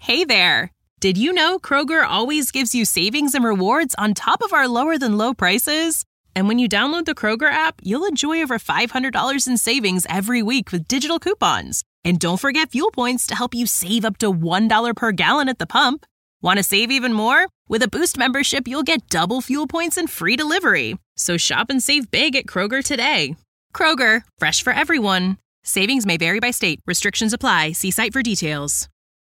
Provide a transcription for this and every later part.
Hey there! Did you know Kroger always gives you savings and rewards on top of our lower-than-low prices? And when you download the Kroger app, you'll enjoy over $500 in savings every week with digital coupons. And don't forget fuel points to help you save up to $1 per gallon at the pump. Want to save even more? With a Boost membership, you'll get double fuel points and free delivery. So shop and save big at Kroger today. Kroger, fresh for everyone. Savings may vary by state. Restrictions apply. See site for details.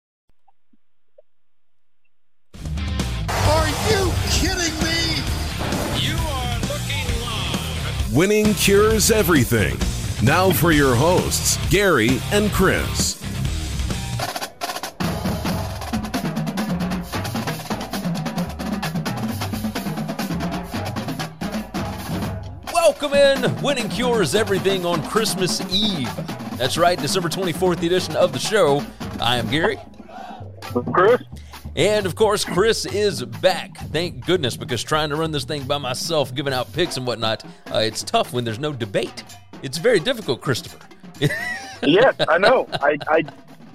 Are you kidding me? You are looking live. Winning cures everything. Now for your hosts, Gary and Chris. Welcome in. Winning cures everything on Christmas Eve. That's right, December 24th edition of the show. I am Gary. Chris. And, of course, Chris is back. Thank goodness, because trying to run this thing by myself, giving out picks and whatnot, it's tough when there's no debate. It's very difficult, Christopher. Yes, I know. I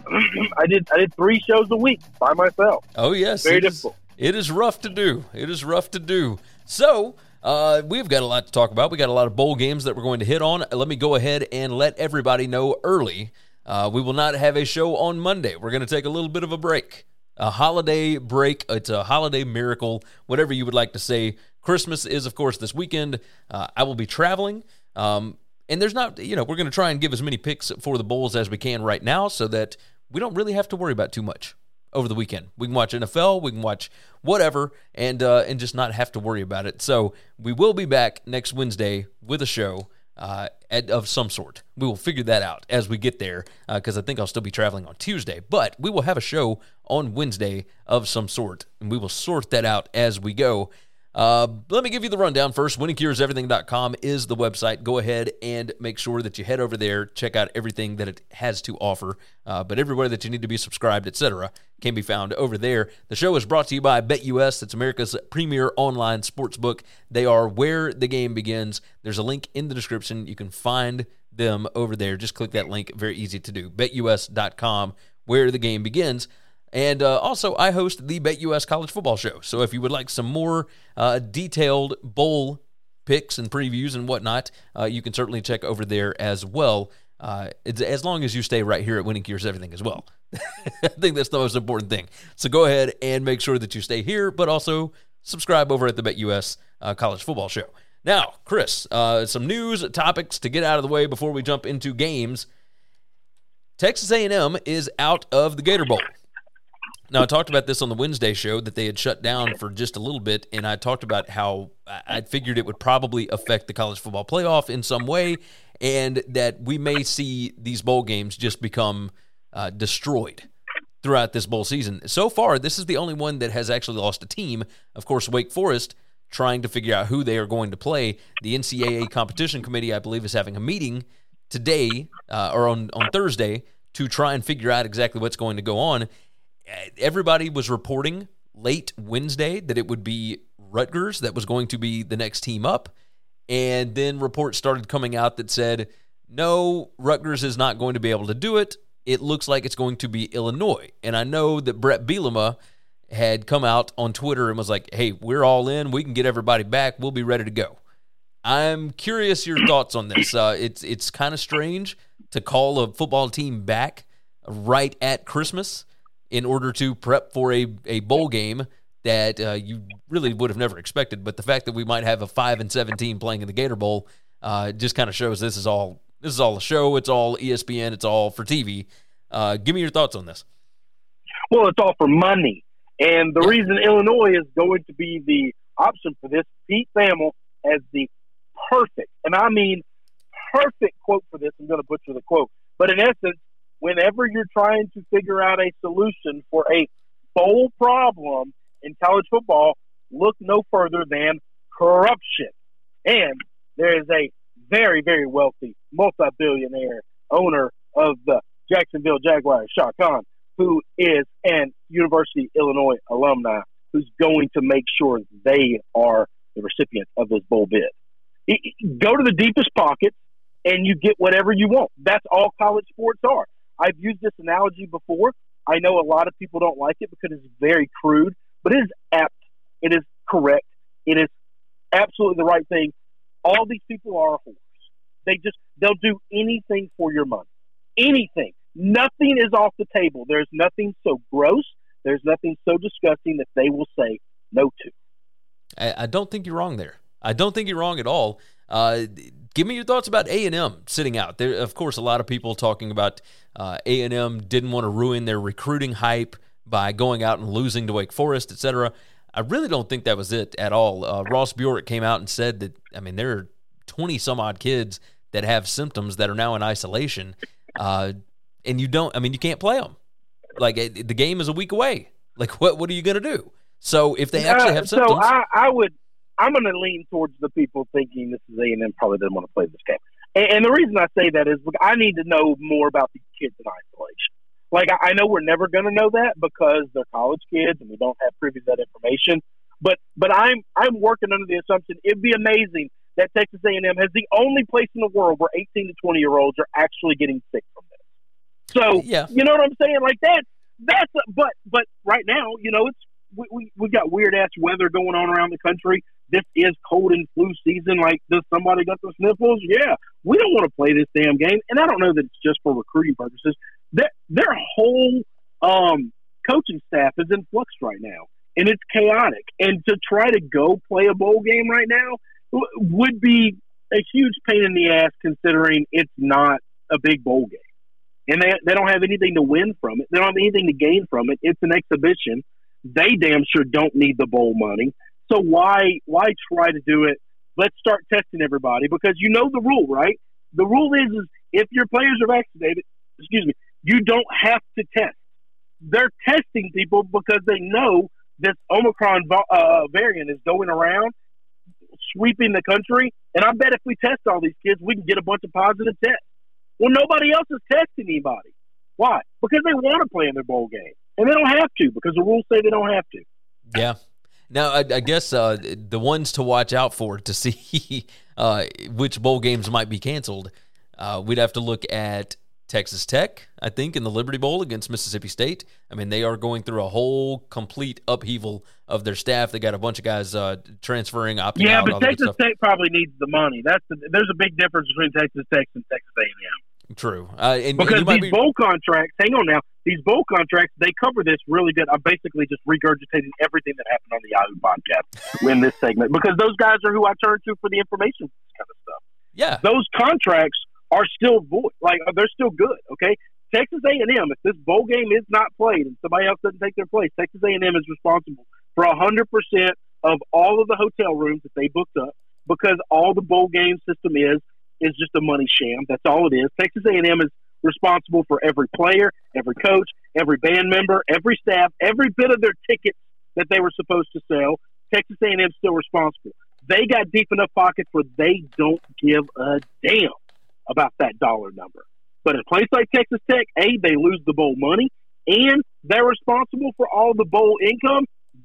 did 3 shows a week by myself. Oh, yes. Very difficult. It is rough to do. It is rough to do. So, we've got a lot to talk about. We got a lot of bowl games that we're going to hit on. Let me go ahead and let everybody know early. We will not have a show on Monday. We're going to take a little bit of a break. A holiday break. It's a holiday miracle, whatever you would like to say. Christmas is, of course, this weekend. I will be traveling. And there's not, we're going to try and give as many picks for the bowls as we can right now so that we don't really have to worry about too much over the weekend. We can watch NFL, we can watch whatever, and just not have to worry about it. So we will be back next Wednesday with a show of some sort. We will figure that out as we get there because I think I'll still be traveling on Tuesday. But we will have a show on Wednesday of some sort, and we will sort that out as we go. Let me give you the rundown first. WinningCuresEverything.com is the website. Go ahead and make sure that you head over there, check out everything that it has to offer. But everywhere that you need to be subscribed, etc., can be found over there. The show is brought to you by BetUS. It's America's premier online sportsbook. They are where the game begins. There's a link in the description. You can find them over there. Just click that link. Very easy to do. BetUS.com, where the game begins. And also, I host the BetUS College Football Show. So if you would like some more detailed bowl picks and previews and whatnot, you can certainly check over there as well, as long as you stay right here at Winning Cures Everything as well. I think that's the most important thing. So go ahead and make sure that you stay here, but also subscribe over at the BetUS College Football Show. Now, Chris, some news topics to get out of the way before we jump into games. Texas A&M is out of the Gator Bowl. Now, I talked about this on the Wednesday show, that they had shut down for just a little bit, and I talked about how I figured it would probably affect the college football playoff in some way, and that we may see these bowl games just become destroyed throughout this bowl season. So far, this is the only one that has actually lost a team. Of course, Wake Forest, trying to figure out who they are going to play. The NCAA Competition Committee, I believe, is having a meeting today or on Thursday to try and figure out exactly what's going to go on. Everybody was reporting late Wednesday that it would be Rutgers that was going to be the next team up, and then reports started coming out that said, no, Rutgers is not going to be able to do it. It looks like it's going to be Illinois. And I know that Brett Bielema had come out on Twitter and was like, hey, we're all in. We can get everybody back. We'll be ready to go. I'm curious your thoughts on this. It's kind of strange to call a football team back right at Christmas in order to prep for a bowl game that you really would have never expected. But the fact that we might have a 5-7 team playing in the Gator Bowl just kind of shows this is all a show. It's all ESPN. It's all for TV. Give me your thoughts on this. Well, it's all for money. And the reason Illinois is going to be the option for this, Pete Thamel has the perfect, and I mean perfect quote for this. I'm going to butcher the quote. But in essence, whenever you're trying to figure out a solution for a bowl problem in college football, look no further than corruption. And there is a very, very wealthy, multi-billionaire owner of the Jacksonville Jaguars, Shah Khan, who is an University of Illinois alumni, who's going to make sure they are the recipient of this bowl bid. Go to the deepest pockets, and you get whatever you want. That's all college sports are. I've used this analogy before. I know a lot of people don't like it because it's very crude, but it is apt. It is correct. It is absolutely the right thing. All these people are whores. They'll do anything for your money. Anything. Nothing is off the table. There's nothing so gross. There's nothing so disgusting that they will say no to. I don't think you're wrong there. I don't think you're wrong at all. Give me your thoughts about A&M sitting out. There, of course, a lot of people talking about A&M didn't want to ruin their recruiting hype by going out and losing to Wake Forest, etc. I really don't think that was it at all. Ross Bjork came out and said that, there are 20-some-odd kids that have symptoms that are now in isolation, and you can't play them. Like, the game is a week away. Like, what are you going to do? So if they actually have symptoms... So I'm going to lean towards the people thinking this is A&M probably doesn't want to play this game. And the reason I say that is because I need to know more about these kids in isolation. Like, I know we're never going to know that because they're college kids and we don't have privy to that information. But I'm working under the assumption it'd be amazing that Texas A&M has the only place in the world where 18 to 20-year-olds are actually getting sick from this. So, yeah. You know what I'm saying? Like, but right now, we've got weird-ass weather going on around the country. This is cold and flu season. Like, does somebody got the sniffles? Yeah. We don't want to play this damn game. And I don't know that it's just for recruiting purposes. Their whole coaching staff is in flux right now, and it's chaotic. And to try to go play a bowl game right now would be a huge pain in the ass considering it's not a big bowl game. And they don't have anything to win from it. They don't have anything to gain from it. It's an exhibition. They damn sure don't need the bowl money. So why try to do it? Let's start testing everybody because you know the rule, right? The rule is if your players are vaccinated, you don't have to test. They're testing people because they know this Omicron variant is going around, sweeping the country. And I bet if we test all these kids, we can get a bunch of positive tests. Well, nobody else is testing anybody. Why? Because they want to play in their bowl game. And they don't have to because the rules say they don't have to. Yeah. Now, I guess the ones to watch out for to see which bowl games might be canceled, we'd have to look at Texas Tech, I think, in the Liberty Bowl against Mississippi State. They are going through a whole complete upheaval of their staff. They got a bunch of guys transferring, opting out. Yeah, but Texas Tech probably needs the money. There's a big difference between Texas Tech and Texas A&M. True. Because these bowl contracts, hang on now, these bowl contracts, they cover this really good. I'm basically just regurgitating everything that happened on the Yahoo podcast in this segment because those guys are who I turn to for the information for this kind of stuff. Yeah. Those contracts are still void. Like, they're still good, okay? Texas A&M, if this bowl game is not played and somebody else doesn't take their place, Texas A&M is responsible for 100% of all of the hotel rooms that they booked up because all the bowl game system is just a money sham. That's all it is. Texas A&M is responsible for every player, every coach, every band member, every staff, every bit of their tickets that they were supposed to sell. Texas A&M is still responsible. They got deep enough pockets where they don't give a damn about that dollar number. But a place like Texas Tech, they lose the bowl money, and they're responsible for all the bowl income.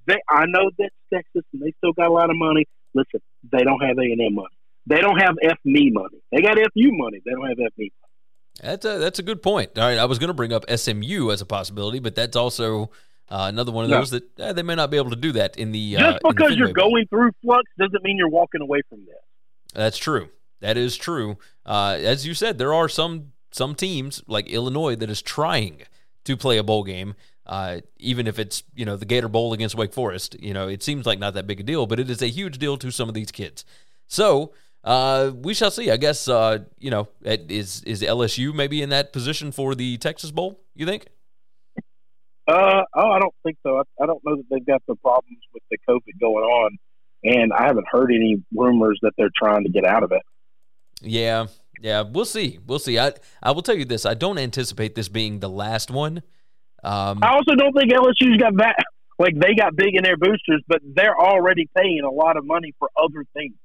I know that's Texas, and they still got a lot of money. Listen, they don't have A&M money. They don't have FME money. They got FU money. They don't have FME money. That's a good point. All right, I was going to bring up SMU as a possibility, but that's also another one of those that they may not be able to do that in the just because you're going through flux doesn't mean you're walking away from this. That's true. That is true. As you said, there are some teams like Illinois that is trying to play a bowl game, even if it's the Gator Bowl against Wake Forest. It seems like not that big a deal, but it is a huge deal to some of these kids. So. We shall see. I guess, is LSU maybe in that position for the Texas Bowl, you think? I don't think so. I don't know that they've got the problems with the COVID going on, and I haven't heard any rumors that they're trying to get out of it. Yeah, we'll see. I will tell you this. I don't anticipate this being the last one. I also don't think LSU's got that. Like, they got big in their boosters, but they're already paying a lot of money for other things.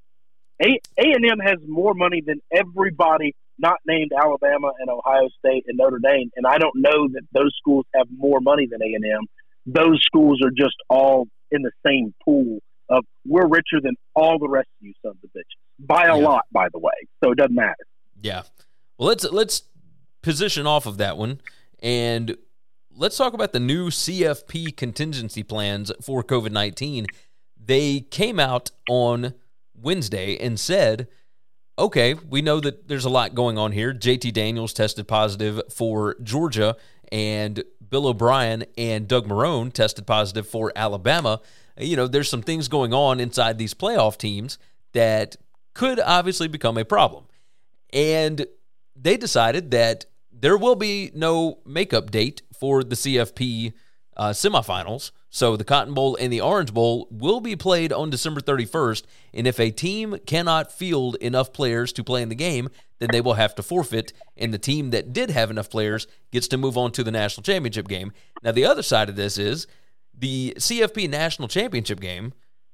A&M has more money than everybody not named Alabama and Ohio State and Notre Dame, and I don't know that those schools have more money than A&M. Those schools are just all in the same pool of we're richer than all the rest of you sons of bitches. By a lot, by the way, so it doesn't matter. Yeah. Well, let's position off of that one, and let's talk about the new CFP contingency plans for COVID-19. They came out on Wednesday and said, okay, we know that there's a lot going on here. JT Daniels tested positive for Georgia, and Bill O'Brien and Doug Marrone tested positive for Alabama. There's some things going on inside these playoff teams that could obviously become a problem. And they decided that there will be no makeup date for the CFP semifinals. So the Cotton Bowl and the Orange Bowl will be played on December 31st. And if a team cannot field enough players to play in the game, then they will have to forfeit. And the team that did have enough players gets to move on to the national championship game. Now, the other side of this is the CFP national championship game.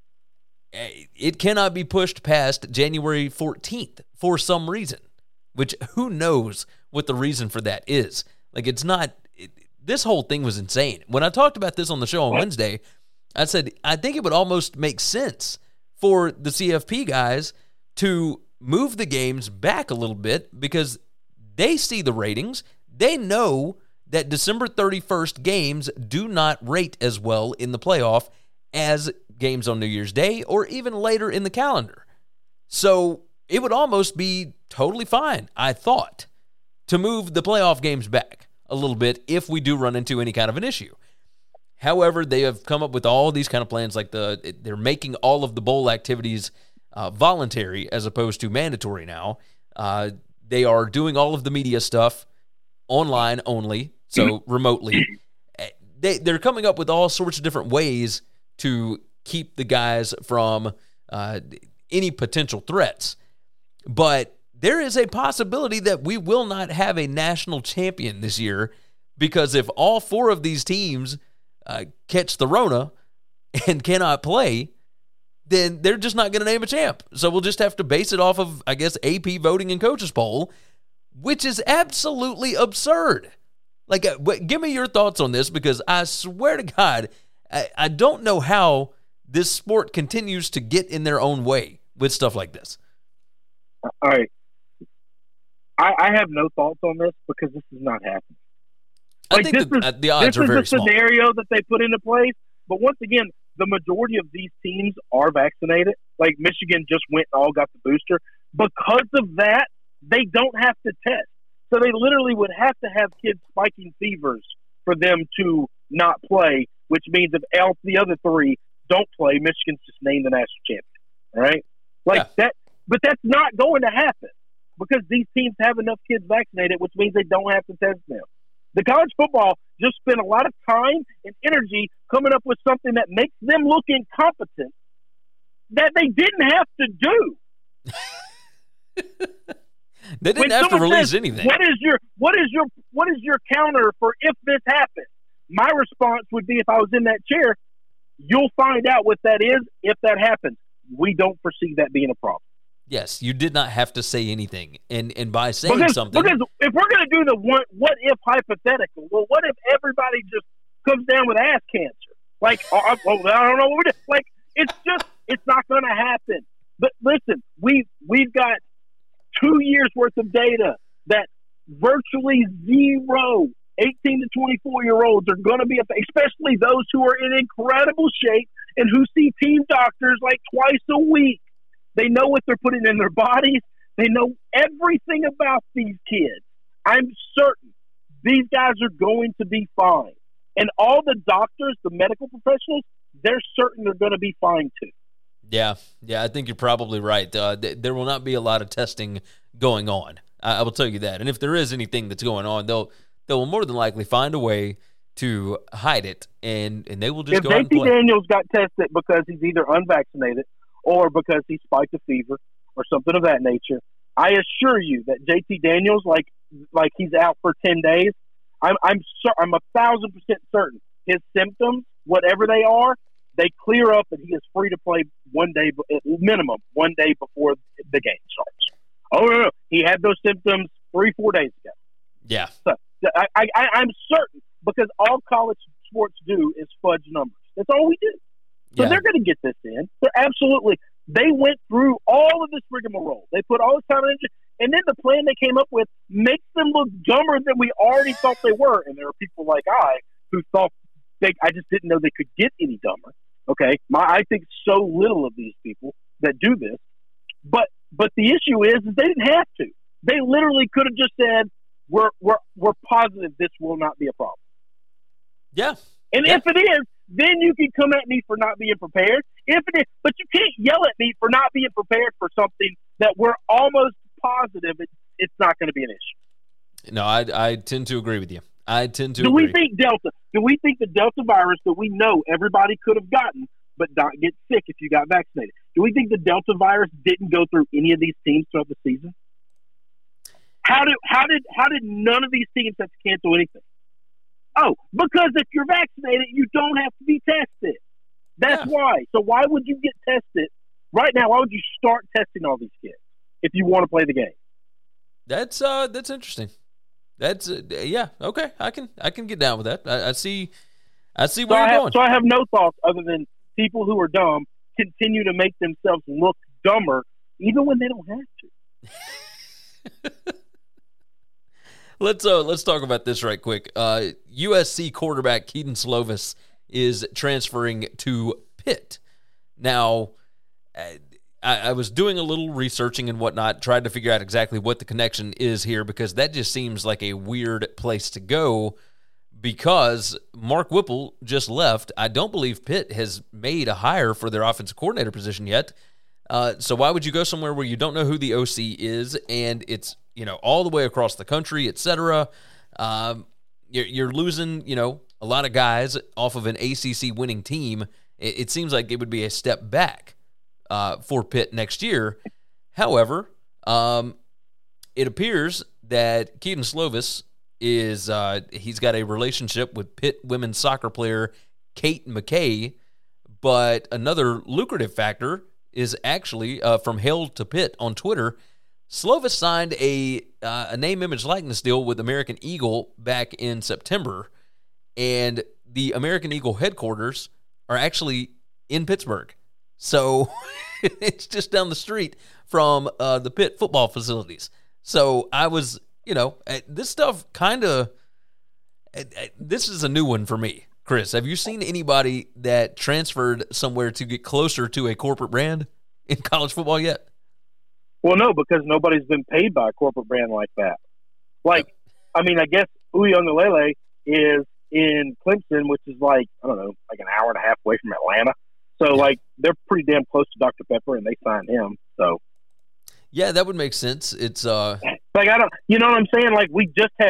It cannot be pushed past January 14th for some reason, which who knows what the reason for that is. Like, it's not... This whole thing was insane. When I talked about this on the show on Wednesday, I said, I think it would almost make sense for the CFP guys to move the games back a little bit because they see the ratings. They know that December 31st games do not rate as well in the playoff as games on New Year's Day or even later in the calendar. So it would almost be totally fine, I thought, to move the playoff games back a little bit if we do run into any kind of an issue. However, they have come up with all these kind of plans, like they're making all of the bowl activities voluntary as opposed to mandatory now. They are doing all of the media stuff online only, so remotely. They're coming up with all sorts of different ways to keep the guys from any potential threats. But there is a possibility that we will not have a national champion this year because if all four of these teams catch the Rona and cannot play, then they're just not going to name a champ. So we'll just have to base it off of, I guess, AP voting and coaches poll, which is absolutely absurd. Like, give me your thoughts on this because I swear to God, I don't know how this sport continues to get in their own way with stuff like this. All right. I have no thoughts on this because this is not happening. I think the odds are very small. This is the scenario that they put into place. But once again, the majority of these teams are vaccinated. Like Michigan just went and all got the booster. Because of that, they don't have to test. So they literally would have to have kids spiking fevers for them to not play, which means if the other three don't play, Michigan's just named the national champion. All right? That. But that's not going to happen. Because these teams have enough kids vaccinated, which means they don't have to test them. The college football just spent a lot of time and energy coming up with something that makes them look incompetent that they didn't have to do. They didn't have to release anything. What is your counter for if this happens? My response would be if I was in that chair, you'll find out what that is if that happens. We don't foresee that being a problem. Yes, you did not have to say anything, and by saying something, because if we're going to do the what if hypothetical, well, what if everybody just comes down with ass cancer? Like, I don't know what we're doing. Like, it's not going to happen. But listen, we've got 2 years worth of data that virtually zero 18 to 24-year-olds are going to be, especially those who are in incredible shape and who see team doctors like twice a week. They know what they're putting in their bodies. They know everything about these kids. I'm certain these guys are going to be fine. And all the doctors, the medical professionals, they're certain they're going to be fine too. Yeah, I think you're probably right. There will not be a lot of testing going on. I will tell you that. And if there is anything that's going on, they'll more than likely find a way to hide it, and they will just go out and play. If JT Daniels got tested because he's either unvaccinated or because he spiked a fever or something of that nature, I assure you that JT Daniels, like he's out for 10 days, I'm 1,000% certain his symptoms, whatever they are, they clear up and he is free to play one day, at minimum, 1 day before the game starts. Oh, no. He had those symptoms 3-4 days ago. Yeah. So I'm certain because all college sports do is fudge numbers. That's all we do. So they're going to get this in. They're absolutely. They went through all of this rigmarole. They put all this time and energy. And then the plan they came up with makes them look dumber than we already thought they were. And there are people like I who thought I just didn't know they could get any dumber. Okay, I think so little of these people that do this. But the issue is they didn't have to. They literally could have just said, "We're positive this will not be a problem." Yeah. And if it is, then you can come at me for not being prepared. If it is, but you can't yell at me for not being prepared for something that we're almost positive it's not going to be an issue. No, I tend to agree with you. Do we think Delta? Do we think the Delta virus that we know everybody could have gotten but not get sick if you got vaccinated? Do we think the Delta virus didn't go through any of these teams throughout the season? How did none of these teams have to cancel anything? Oh, because if you're vaccinated, you don't have to be tested. That's why. So why would you get tested right now? Why would you start testing all these kids if you want to play the game? That's interesting. That's yeah, okay. I can get down with that. I see where you're going. So I have no thoughts other than people who are dumb continue to make themselves look dumber even when they don't have to. Let's talk about this right quick. USC quarterback Kedon Slovis is transferring to Pitt. Now, I was doing a little researching and whatnot, tried to figure out exactly what the connection is here, because that just seems like a weird place to go, because Mark Whipple just left. I don't believe Pitt has made a hire for their offensive coordinator position yet. So why would you go somewhere where you don't know who the OC is, and it's, all the way across the country, et cetera? You're losing, a lot of guys off of an ACC winning team. It seems like it would be a step back for Pitt next year. However, it appears that Kedon Slovis is he's got a relationship with Pitt women's soccer player Kate McKay, but another lucrative factor is actually from Hail to Pitt on Twitter. Slovis signed a name, image, likeness deal with American Eagle back in September, and the American Eagle headquarters are actually in Pittsburgh. So it's just down the street from the Pitt football facilities. So I was, this stuff this is a new one for me. Chris, have you seen anybody that transferred somewhere to get closer to a corporate brand in college football yet? Well, no, because nobody's been paid by a corporate brand like that. I guess Uiagalelei is in Clemson, which is like an hour and a half away from Atlanta. So, they're pretty damn close to Dr. Pepper, and they signed him. So, yeah, that would make sense. It's I don't, you know what I'm saying? We just had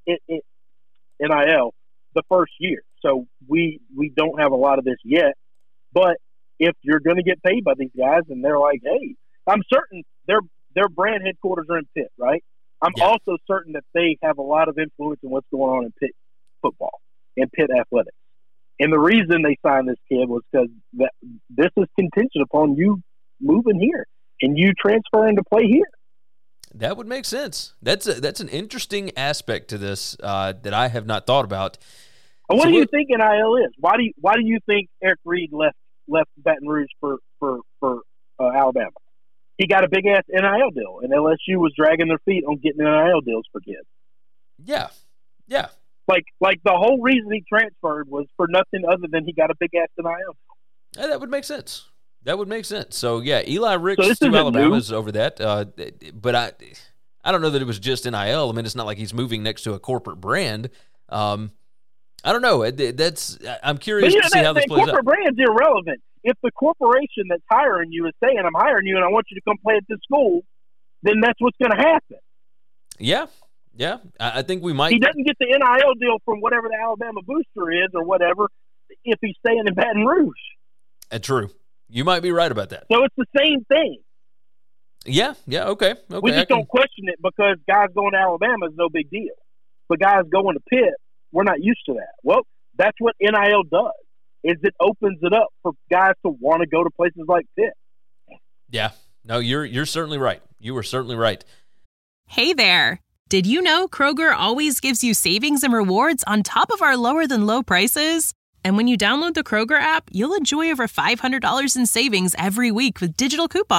NIL the first year, so we don't have a lot of this yet. But if you're going to get paid by these guys, and they're like, hey, I'm certain their brand headquarters are in Pitt, right? I'm also certain that they have a lot of influence in what's going on in Pitt football and Pitt athletics. And the reason they signed this kid was because this is contingent upon you moving here and you transferring to play here. That would make sense. That's an interesting aspect to this that I have not thought about. What do you think NIL is? Why do you think Eric Reed left Baton Rouge for Alabama? He got a big ass NIL deal, and LSU was dragging their feet on getting NIL deals for kids. Yeah. Like the whole reason he transferred was for nothing other than he got a big ass NIL deal. Yeah, that would make sense. So yeah, Eli Ricks to Alabama's over that. But I don't know that it was just NIL. I mean, it's not like he's moving next to a corporate brand. I don't know. I'm curious to see how this plays out. Corporate brand's irrelevant. If the corporation that's hiring you is saying, I'm hiring you and I want you to come play at this school, then that's what's going to happen. Yeah. I think we might. He doesn't get the NIL deal from whatever the Alabama booster is or whatever if he's staying in Baton Rouge. True. You might be right about that. So it's the same thing. Yeah, okay. We just don't question it because guys going to Alabama is no big deal. But guys going to Pitt, we're not used to that. Well, that's what NIL does, is it opens it up for guys to want to go to places like Pitt. Yeah. No, you're certainly right. You were certainly right. Hey there. Did you know Kroger always gives you savings and rewards on top of our lower than low prices? And when you download the Kroger app, you'll enjoy over $500 in savings every week with digital coupons.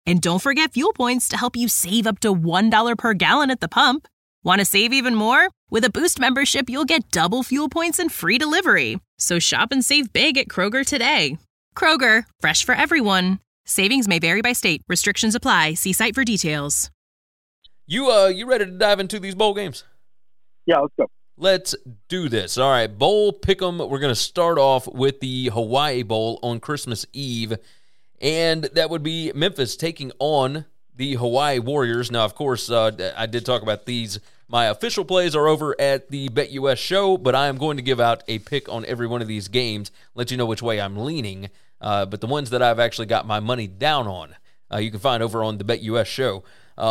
And don't forget fuel points to help you save up to $1 per gallon at the pump. Want to save even more? With a Boost membership, you'll get double fuel points and free delivery. So shop and save big at Kroger today. Kroger, fresh for everyone. Savings may vary by state. Restrictions apply. See site for details. You ready to dive into these bowl games? Yeah, let's go. Let's do this. All right, bowl pick'em. We're going to start off with the Hawaii Bowl on Christmas Eve, and that would be Memphis taking on the Hawaii Warriors. Now, of course, I did talk about these. My official plays are over at the BetUS show, but I am going to give out a pick on every one of these games, let you know which way I'm leaning. But the ones that I've actually got my money down on, you can find over on the BetUS show.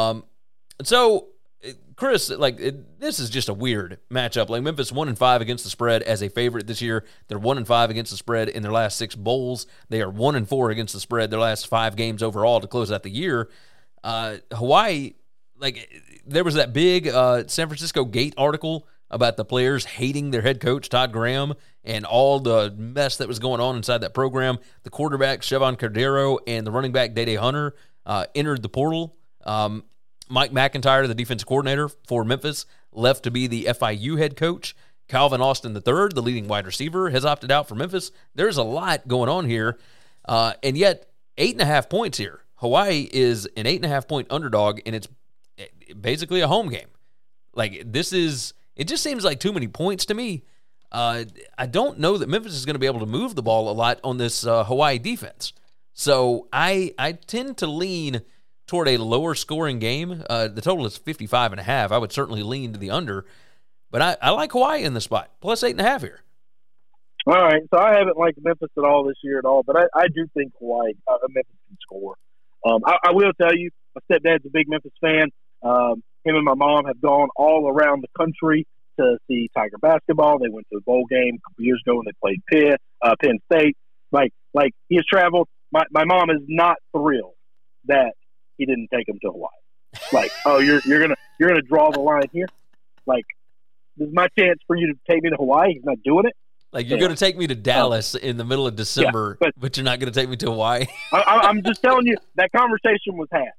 So, Chris, this is just a weird matchup. Like, Memphis 1-5 against the spread as a favorite this year. They're 1-5 against the spread in their last 6 bowls. They are 1-4 against the spread their last 5 games overall to close out the year. Hawaii, there was that big San Francisco Gate article about the players hating their head coach, Todd Graham, and all the mess that was going on inside that program. The quarterback, Chevon Cordero, and the running back, Dede Hunter, entered the portal. Mike McIntyre, the defensive coordinator for Memphis, left to be the FIU head coach. Calvin Austin III, the leading wide receiver, has opted out for Memphis. There's a lot going on here, and yet 8.5 points here. Hawaii is an 8.5-point underdog, and it's basically a home game. It just seems like too many points to me. I don't know that Memphis is going to be able to move the ball a lot on this Hawaii defense. So I tend to lean toward a lower scoring game. The total is 55.5. I would certainly lean to the under, but I like Hawaii in the spot, plus 8.5 here. All right, so I haven't liked Memphis at all this year at all, but I do think Memphis can score. I will tell you, my stepdad's a big Memphis fan. Him and my mom have gone all around the country to see Tiger basketball. They went to the bowl game a couple years ago when they played Penn State. Like he has traveled. My mom is not thrilled that he didn't take him to Hawaii. Oh, you're gonna draw the line here. This is my chance for you to take me to Hawaii. He's not doing it. You're going to take me to Dallas in the middle of December, but you're not going to take me to Hawaii. I'm just telling you that conversation was had,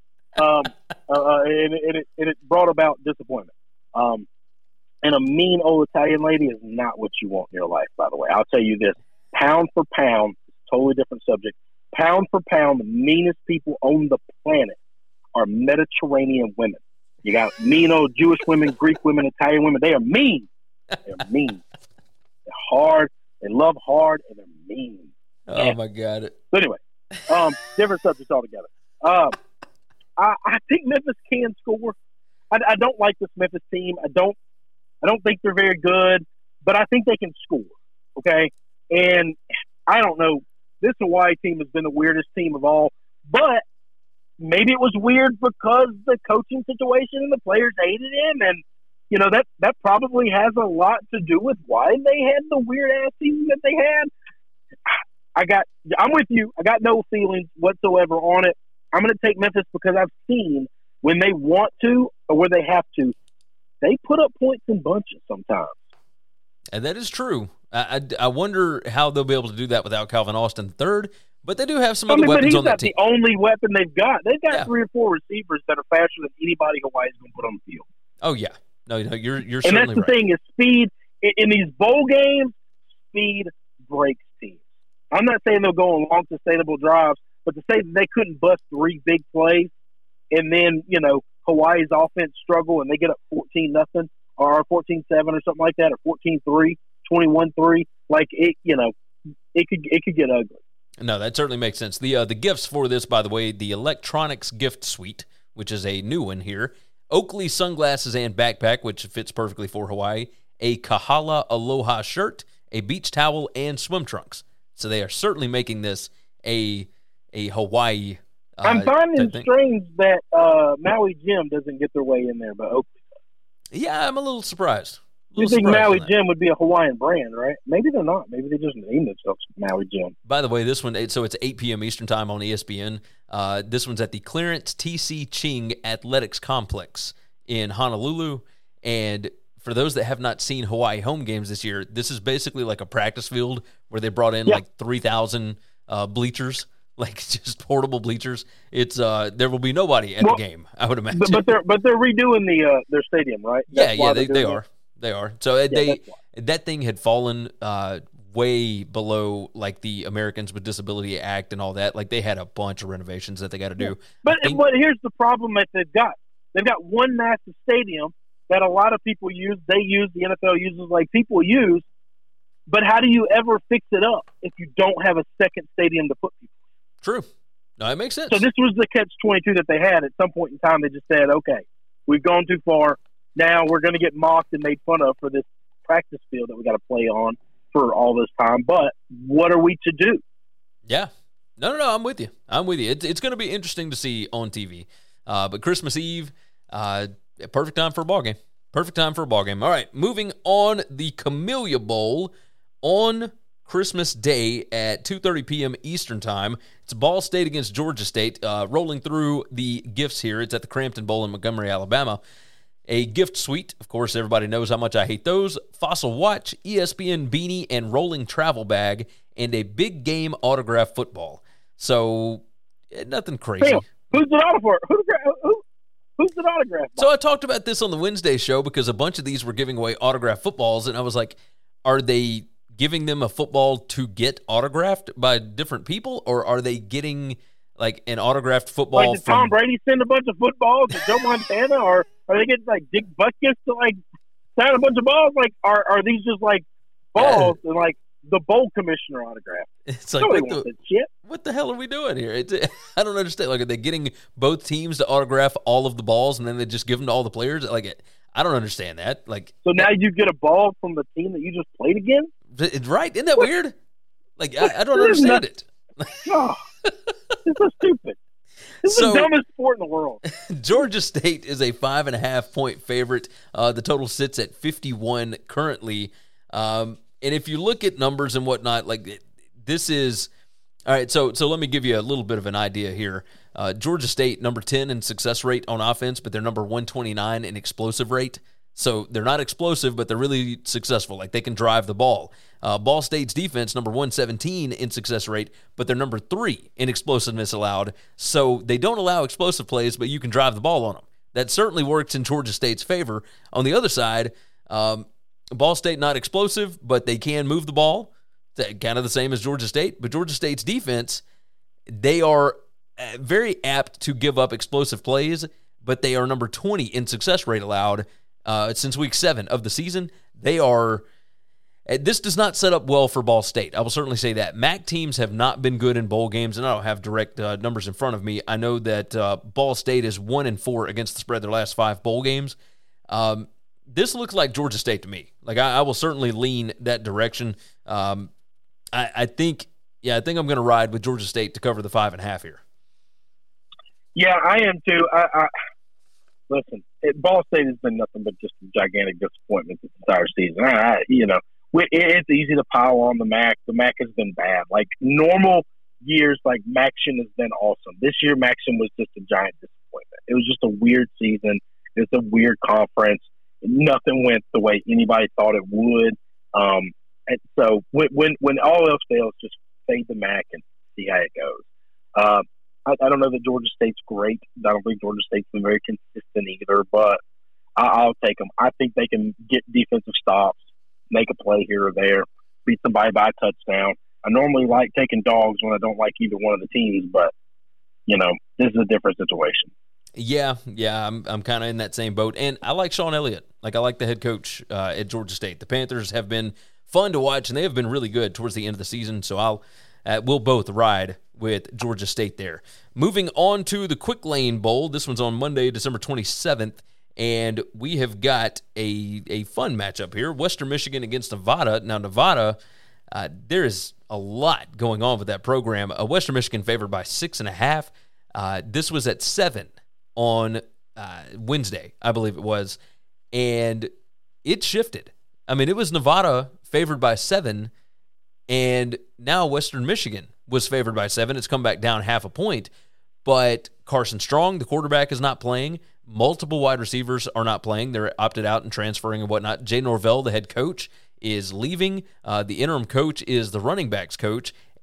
and it brought about disappointment. And a mean old Italian lady is not what you want in your life, by the way. I'll tell you this: pound for pound, totally different subject. Pound for pound, the meanest people on the planet are Mediterranean women. You got mean old Jewish women, Greek women, Italian women. They are mean. They're mean. They're hard. They love hard, and they're mean. Oh, my God. So anyway, different subjects altogether. I think Memphis can score. I don't like this Memphis team. I don't think they're very good, but I think they can score. Okay, and I don't know. This Hawaii team has been the weirdest team of all, but maybe it was weird because the coaching situation and the players hated him, and that probably has a lot to do with why they had the weird ass season that they had. I'm with you. I got no feelings whatsoever on it. I'm going to take Memphis because I've seen when they want to or where they have to, they put up points in bunches sometimes. And that is true. I wonder how they'll be able to do that without Calvin Austin III, but they do have some other weapons on that team. But he's not the only weapon they've got. They've got 3 or 4 receivers that are faster than anybody Hawaii's going to put on the field. Oh, yeah. No, you're certainly right. And that's the thing is speed. In these bowl games, speed breaks teams. I'm not saying they'll go on long, sustainable drives, but to say that they couldn't bust 3 big plays and then, Hawaii's offense struggle and they get up 14-0 or 14-7 or something like that, or 14-3, 21-3, it could get ugly. No, that certainly makes sense. The gifts for this, by the way, the Electronics Gift Suite, which is a new one here, Oakley sunglasses and backpack, which fits perfectly for Hawaii, a Kahala Aloha shirt, a beach towel, and swim trunks. So they are certainly making this a Hawaii. I'm finding strange that Maui Jim doesn't get their way in there, but Oakley does. Yeah, I'm a little surprised. You think Maui Jim would be a Hawaiian brand, right? Maybe they're not. Maybe they just named themselves Maui Jim. By the way, this one, so it's 8 p.m. Eastern Time on ESPN. This one's at the Clarence T.C. Ching Athletics Complex in Honolulu. And for those that have not seen Hawaii home games this year, this is basically like a practice field where they brought in 3,000 bleachers like just portable bleachers. It's there will be nobody at the game, I would imagine. But they're redoing their stadium, right? They are. They are. So that thing had fallen way below like the Americans with Disability Act and all that. Like they had a bunch of renovations that they got to do. But here's the problem that they've got. They've got one massive stadium that a lot of people use. They use, the NFL uses, like people use. But how do you ever fix it up if you don't have a second stadium to put people in? True. No, it makes sense. So this was the catch-22 that they had. At some point in time, they just said, okay, we've gone too far. Now we're going to get mocked and made fun of for this practice field that we got to play on for all this time. But what are we to do? Yeah. No, I'm with you. It's going to be interesting to see on TV. But Christmas Eve, perfect time for a ball game. All right, moving on. The Camellia Bowl on Christmas Day at 2:30 p.m. Eastern Time. It's Ball State against Georgia State. Rolling through the gifts here. It's at the Crampton Bowl in Montgomery, Alabama. A gift suite. Of course, everybody knows how much I hate those. Fossil watch, ESPN beanie, and rolling travel bag, and a big game autograph football. So, nothing crazy. Damn. Who's it autograph? Who's it autograph? So I talked about this on the Wednesday show because a bunch of these were giving away autograph footballs, and I was like, are they giving them a football to get autographed by different people, or are they getting like an autographed football? Like, did Tom Brady send a bunch of footballs to Joe Montana, or are they getting like Dick Butkus to like sign a bunch of balls? Like, are these just like balls and like the bowl commissioner autograph? It's like, what the hell are we doing here? I don't understand. Like, are they getting both teams to autograph all of the balls and then they just give them to all the players? Like, I don't understand that. Like, so now you get a ball from the team that you just played again? Right? Isn't that weird? Like, I don't understand it. Oh, it's so stupid. This is the dumbest sport in the world. Georgia State is a 5.5-point favorite. The total sits at 51 currently. And if you look at numbers and whatnot, like this is all right. So let me give you a little bit of an idea here. Georgia State, number 10 in success rate on offense, but they're number 129 in explosive rate. So they're not explosive, but they're really successful. Like they can drive the ball. Ball State's defense, number 117 in success rate, but they're number 3 in explosiveness allowed. So they don't allow explosive plays, but you can drive the ball on them. That certainly works in Georgia State's favor. On the other side, Ball State not explosive, but they can move the ball. Kind of the same as Georgia State. But Georgia State's defense, they are very apt to give up explosive plays, but they are number 20 in success rate allowed since week 7 of the season. They are. This does not set up well for Ball State. I will certainly say that. MAC teams have not been good in bowl games, and I don't have direct numbers in front of me. I know that Ball State is 1-4 against the spread their last 5 bowl games. This looks like Georgia State to me. Like I will certainly lean that direction. I think I'm going to ride with Georgia State to cover the 5.5 here. Yeah, I am too. Listen, Ball State has been nothing but just a gigantic disappointment this entire season. It's easy to pile on the MAC. The MAC has been bad. Like normal years, like MACtion has been awesome. This year, MACtion was just a giant disappointment. It was just a weird season. It's a weird conference. Nothing went the way anybody thought it would. And so when all else fails, just fade the MAC and see how it goes. I don't know that Georgia State's great. I don't think Georgia State's been very consistent either, but I'll take them. I think they can get defensive stops, make a play here or there, beat somebody by a touchdown. I normally like taking dogs when I don't like either one of the teams, but, this is a different situation. Yeah, I'm kind of in that same boat. And I like Sean Elliott. Like, I like the head coach at Georgia State. The Panthers have been fun to watch, and they have been really good towards the end of the season, so we'll both ride with Georgia State there. Moving on to the Quick Lane Bowl. This one's on Monday, December 27th, and we have got a fun matchup here. Western Michigan against Nevada. Now, Nevada, there is a lot going on with that program. Western Michigan favored by 6.5. This was at 7 on Wednesday, I believe it was, and it shifted. I mean, it was Nevada favored by 7, and now Western Michigan was favored by 7. It's come back down 0.5 point, but Carson Strong, the quarterback, is not playing. Multiple wide receivers are not playing. They're opted out and transferring and whatnot. Jay Norvell, the head coach, is leaving. The interim coach is the running backs coach,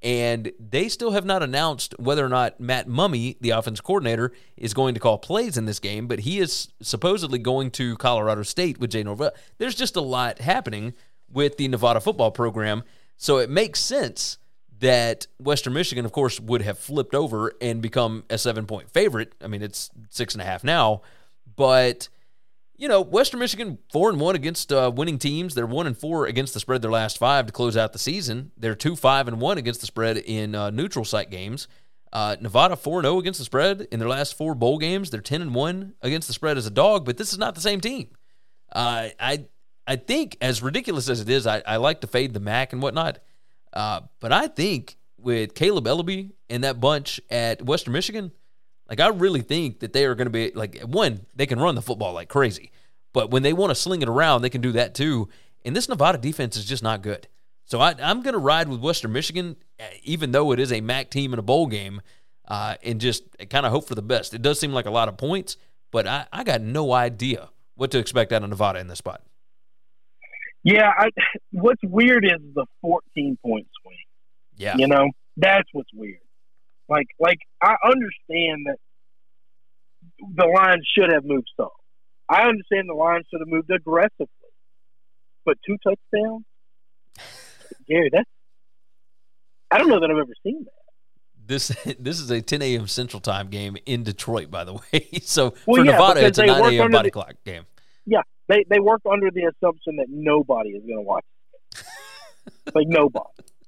And they still have not announced whether or not Matt Mumme, the offense coordinator, is going to call plays in this game, but he is supposedly going to Colorado State with Jay Norvell. There's just a lot happening with the Nevada football program, so it makes sense that Western Michigan, of course, would have flipped over and become a 7-point favorite. I mean, it's 6.5 now, but Western Michigan 4-1 against winning teams. They're 1-4 against the spread their last 5 to close out the season. They're 2-5-1 against the spread in neutral site games. Nevada 4-0 against the spread in their last 4 bowl games. They're 10-1 against the spread as a dog, but this is not the same team. I think, as ridiculous as it is, I like to fade the MAC and whatnot, but I think with Caleb Ellaby and that bunch at Western Michigan, I really think that they are going to be, one, they can run the football like crazy. But when they want to sling it around, they can do that too. And this Nevada defense is just not good. So I'm going to ride with Western Michigan, even though it is a MAC team in a bowl game, and just kind of hope for the best. It does seem like a lot of points, but I got no idea what to expect out of Nevada in this spot. Yeah, what's weird is the 14-point swing. Yeah. That's what's weird. Like I understand that the line should have moved some. I understand the line should have moved aggressively. But 2 touchdowns? Gary, I don't know that I've ever seen that. This is a 10 a.m. Central Time game in Detroit, by the way. So for Nevada, it's a 9 a.m. body clock game. Yeah, they work under the assumption that nobody is going to watch it. Nobody.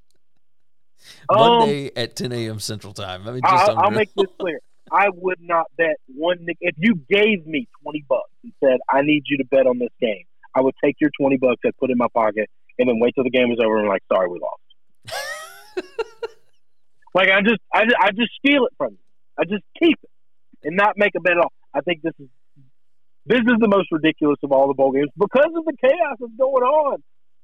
Monday at 10 a.m. Central Time. I'll make this clear. I would not bet one. If you gave me $20 and said, I need you to bet on this game, I would take your $20 and put it in my pocket and then wait till the game was over and sorry, we lost. I just steal it from you. I just keep it and not make a bet at all. I think this is the most ridiculous of all the bowl games because of the chaos that's going on.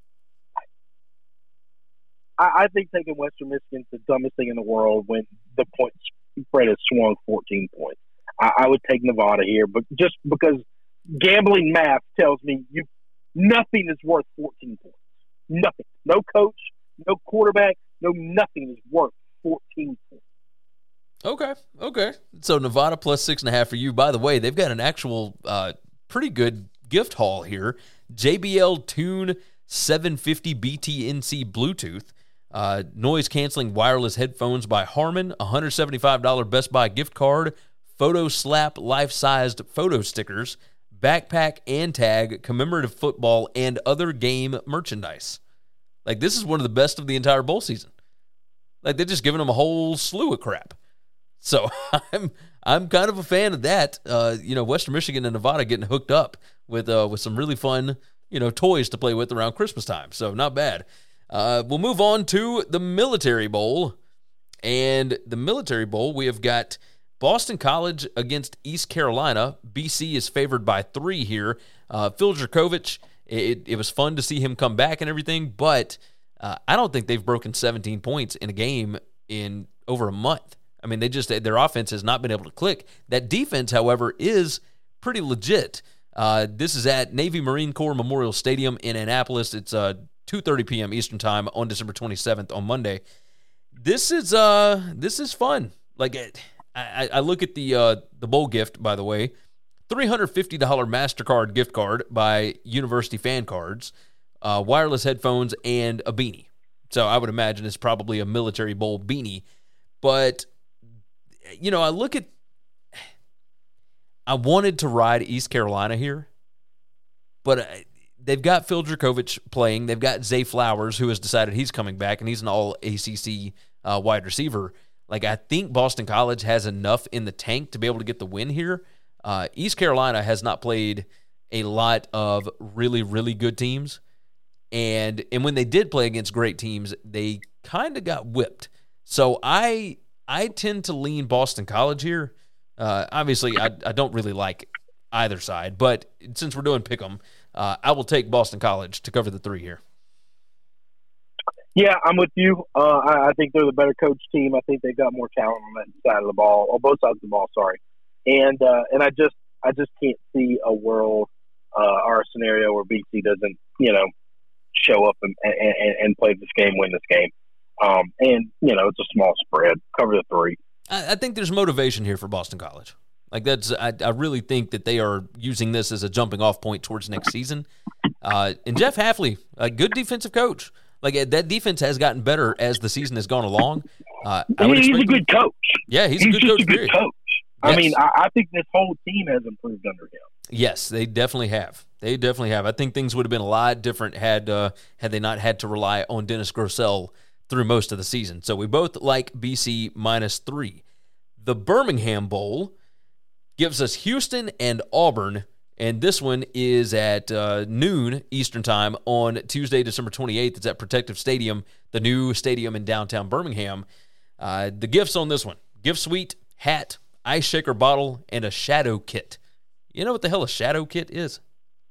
I think taking Western Michigan is the dumbest thing in the world when the point spread has swung 14 points. I would take Nevada here, but just because gambling math tells me nothing is worth 14 points. Nothing. No coach, no quarterback, nothing is worth 14 points. Okay. So Nevada plus 6.5 for you. By the way, they've got an actual pretty good gift haul here. JBL Tune 750 BTNC Bluetooth. Noise-canceling wireless headphones by Harman, $175 Best Buy gift card, Photo Slap life-sized photo stickers, backpack and tag, commemorative football, and other game merchandise. This is one of the best of the entire bowl season. They're just giving them a whole slew of crap. So I'm kind of a fan of that. Western Michigan and Nevada getting hooked up with some really fun, toys to play with around Christmas time. So not bad. We'll move on to the Military Bowl. And the Military Bowl, we have got Boston College against East Carolina. BC is favored by 3 here. Phil Jurkovec, it was fun to see him come back and everything, but I don't think they've broken 17 points in a game in over a month. I mean, their offense has not been able to click. That defense, however, is pretty legit. This is at Navy Marine Corps Memorial Stadium in Annapolis. It's 2:30 p.m. Eastern Time on December 27th on Monday. This is fun. I look at the bowl gift, by the way, $350 MasterCard gift card by University Fan Cards, wireless headphones, and a beanie. So I would imagine it's probably a Military Bowl beanie. But I wanted to ride East Carolina here, but they've got Phil Jurkovec playing. They've got Zay Flowers, who has decided he's coming back, and he's an all-ACC wide receiver. I think Boston College has enough in the tank to be able to get the win here. East Carolina has not played a lot of really, really good teams, and when they did play against great teams, they kind of got whipped. So I tend to lean Boston College here. Obviously, I don't really like either side, but since we're doing pick 'em, I will take Boston College to cover the 3 here. Yeah, I'm with you. I think they're the better coach team. I think they've got more talent on that side of the ball, or both sides of the ball. Sorry, and I just can't see a world or a scenario where BC doesn't show up and play this game, win this game. And, it's a small spread. Cover the 3. I think there's motivation here for Boston College. Like I really think that they are using this as a jumping off point towards next season. And Jeff Hafley, a good defensive coach. Like that defense has gotten better as the season has gone along. He's a good coach. Yeah, he's a good coach. Good coach. Yes. I mean, I think this whole team has improved under him. Yes, they definitely have. I think things would have been a lot different had they not had to rely on Dennis Grosel through most of the season. So we both like BC -3. The Birmingham Bowl gives us Houston and Auburn, and this one is at noon Eastern Time on Tuesday, December 28th. It's at Protective Stadium, the new stadium in downtown Birmingham. The gifts on this one: gift suite, hat, ice shaker bottle, and a shadow kit. You know what the hell a shadow kit is?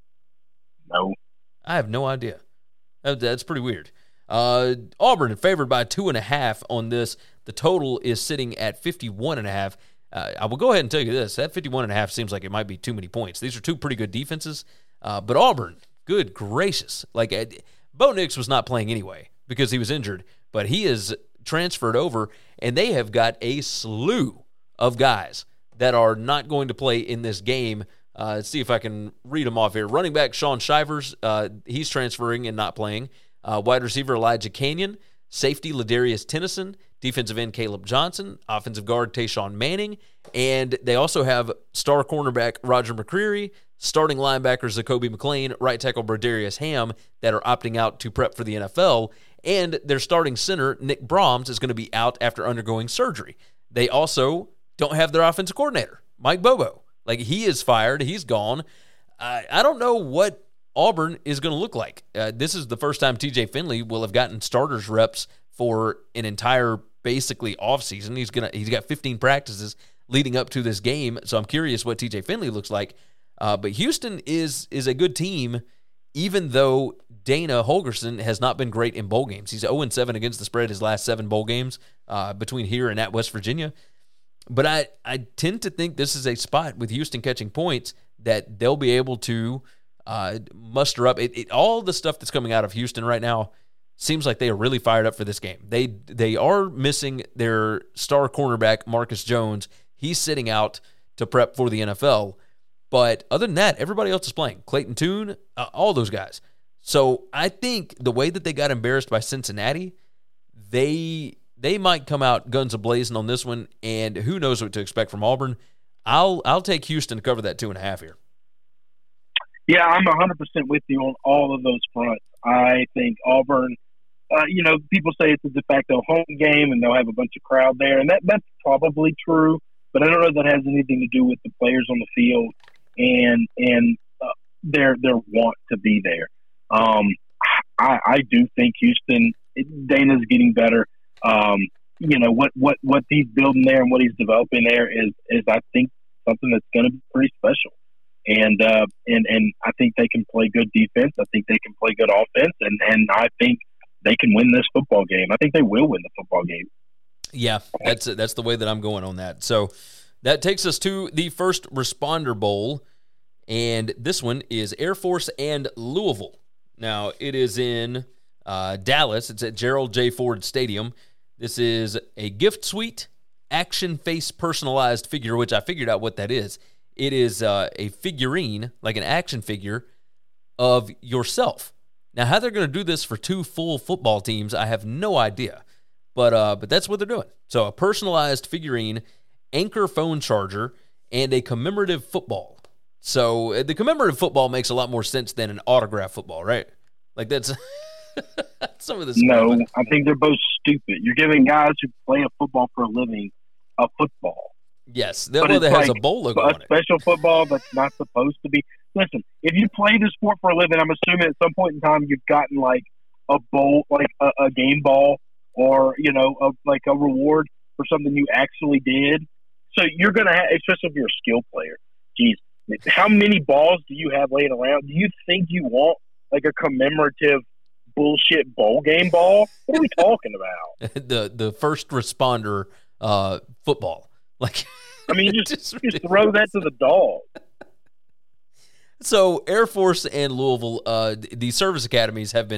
No. I have no idea. That's pretty weird. Auburn favored by 2.5 on this. The total is sitting at 51.5. I will go ahead and tell you this. That 51.5 seems like it might be too many points. These are two pretty good defenses. But Auburn, good gracious. Like, Bo Nix was not playing anyway because he was injured, but he is transferred over, and they have got a slew of guys that are not going to play in this game. Let's see if I can read them off here. Running back Sean Shivers, he's transferring and not playing. Wide receiver Elijah Canyon. Safety Ladarius Tennyson. Defensive end Caleb Johnson. Offensive guard Tayshawn Manning. And they also have star cornerback Roger McCreary. Starting linebackers Zacoby McClain. Right tackle Brodarius Ham that are opting out to prep for the NFL. And their starting center, Nick Brahms, is going to be out after undergoing surgery. They also don't have their offensive coordinator, Mike Bobo. Like, he is fired. He's gone. I don't know what Auburn is going to look like. This is the first time TJ Finley will have gotten starters reps for an entire, basically, offseason. He's got 15 practices leading up to this game, so I'm curious what TJ Finley looks like. But Houston is a good team, even though Dana Holgorsen has not been great in bowl games. He's 0-7 against the spread his last 7 bowl games between here and at West Virginia. But I tend to think this is a spot with Houston catching points that they'll be able to muster up. All the stuff that's coming out of Houston right now seems like they are really fired up for this game. They are missing their star cornerback, Marcus Jones. He's sitting out to prep for the NFL. But other than that, everybody else is playing. Clayton Tune, all those guys. So I think the way that they got embarrassed by Cincinnati, they might come out guns a-blazing on this one, and who knows what to expect from Auburn. I'll take Houston to cover that 2.5 here. Yeah, I'm 100% with you on all of those fronts. I think Auburn, people say it's a de facto home game and they'll have a bunch of crowd there, and that's probably true, but I don't know if that has anything to do with the players on the field and their want to be there. I do think Houston, Dana's getting better. What he's building there and what he's developing there is I think something that's going to be pretty special. And I think they can play good defense. I think they can play good offense, and I think they can win this football game. I think they will win the football game. Yeah, that's the way that I'm going on that. So that takes us to the First Responder Bowl, and this one is Air Force and Louisville. Now, it is in Dallas. It's at Gerald J. Ford Stadium. This is a gift suite, action face personalized figure, which I figured out what that is. It is a figurine, like an action figure, of yourself. Now, how they're going to do this for 2 full football teams, I have no idea. But that's what they're doing. So a personalized figurine, Anchor phone charger, and a commemorative football. So the commemorative football makes a lot more sense than an autograph football, right? Like that's some of this. No, I think they're both stupid. You're giving guys who play a football for a living a football. Yes, that has a bowl logo on it. A special football that's not supposed to be. Listen, if you play the sport for a living, I'm assuming at some point in time you've gotten like a bowl, like a game ball, or like a reward for something you actually did. So you're gonna have, especially if you're a skill player. Geez, how many balls do you have laying around? Do you think you want like a commemorative bullshit bowl game ball? What are we talking about? the First Responder football. Like, I mean, just throw that to the dog. So Air Force and Louisville, the service academies have been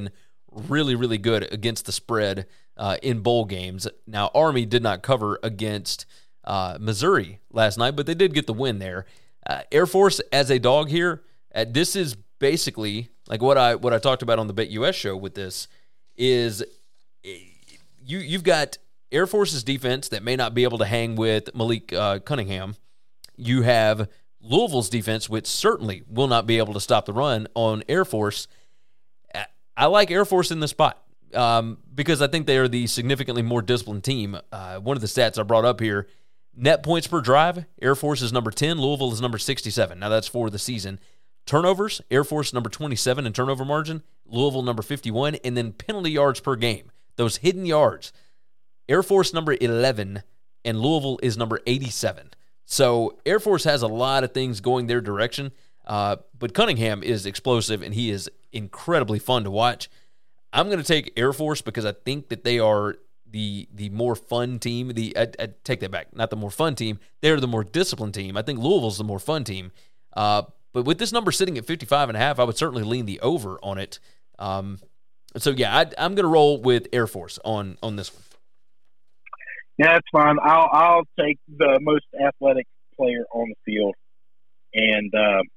really, really good against the spread in bowl games. Now, Army did not cover against Missouri last night, but they did get the win there. Air Force as a dog here, this is basically like what I talked about on the BetUS show with this is you've got Air Force's defense that may not be able to hang with Malik Cunningham. You have Louisville's defense, which certainly will not be able to stop the run on Air Force. I like Air Force in this spot because I think they are the significantly more disciplined team. One of the stats I brought up here, net points per drive, Air Force is number 10, Louisville is number 67. Now that's for the season. Turnovers, Air Force number 27 in turnover margin, Louisville number 51, and then penalty yards per game. Those hidden yards, Air Force number 11, and Louisville is number 87. So Air Force has a lot of things going their direction, but Cunningham is explosive, and he is incredibly fun to watch. I'm going to take Air Force because I think that they are the more fun team. I take that back. Not the more fun team. They're the more disciplined team. I think Louisville's the more fun team. But with this number sitting at 55.5, I would certainly lean the over on it. So, yeah, I'm going to roll with Air Force on this one. Yeah, that's fine. I'll take the most athletic player on the field, and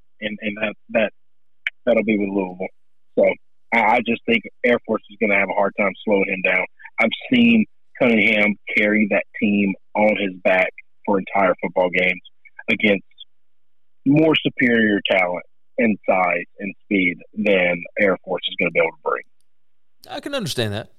that'll be with Louisville. So I just think Air Force is going to have a hard time slowing him down. I've seen Cunningham carry that team on his back for entire football games against more superior talent and size and speed than Air Force is going to be able to bring. I can understand that.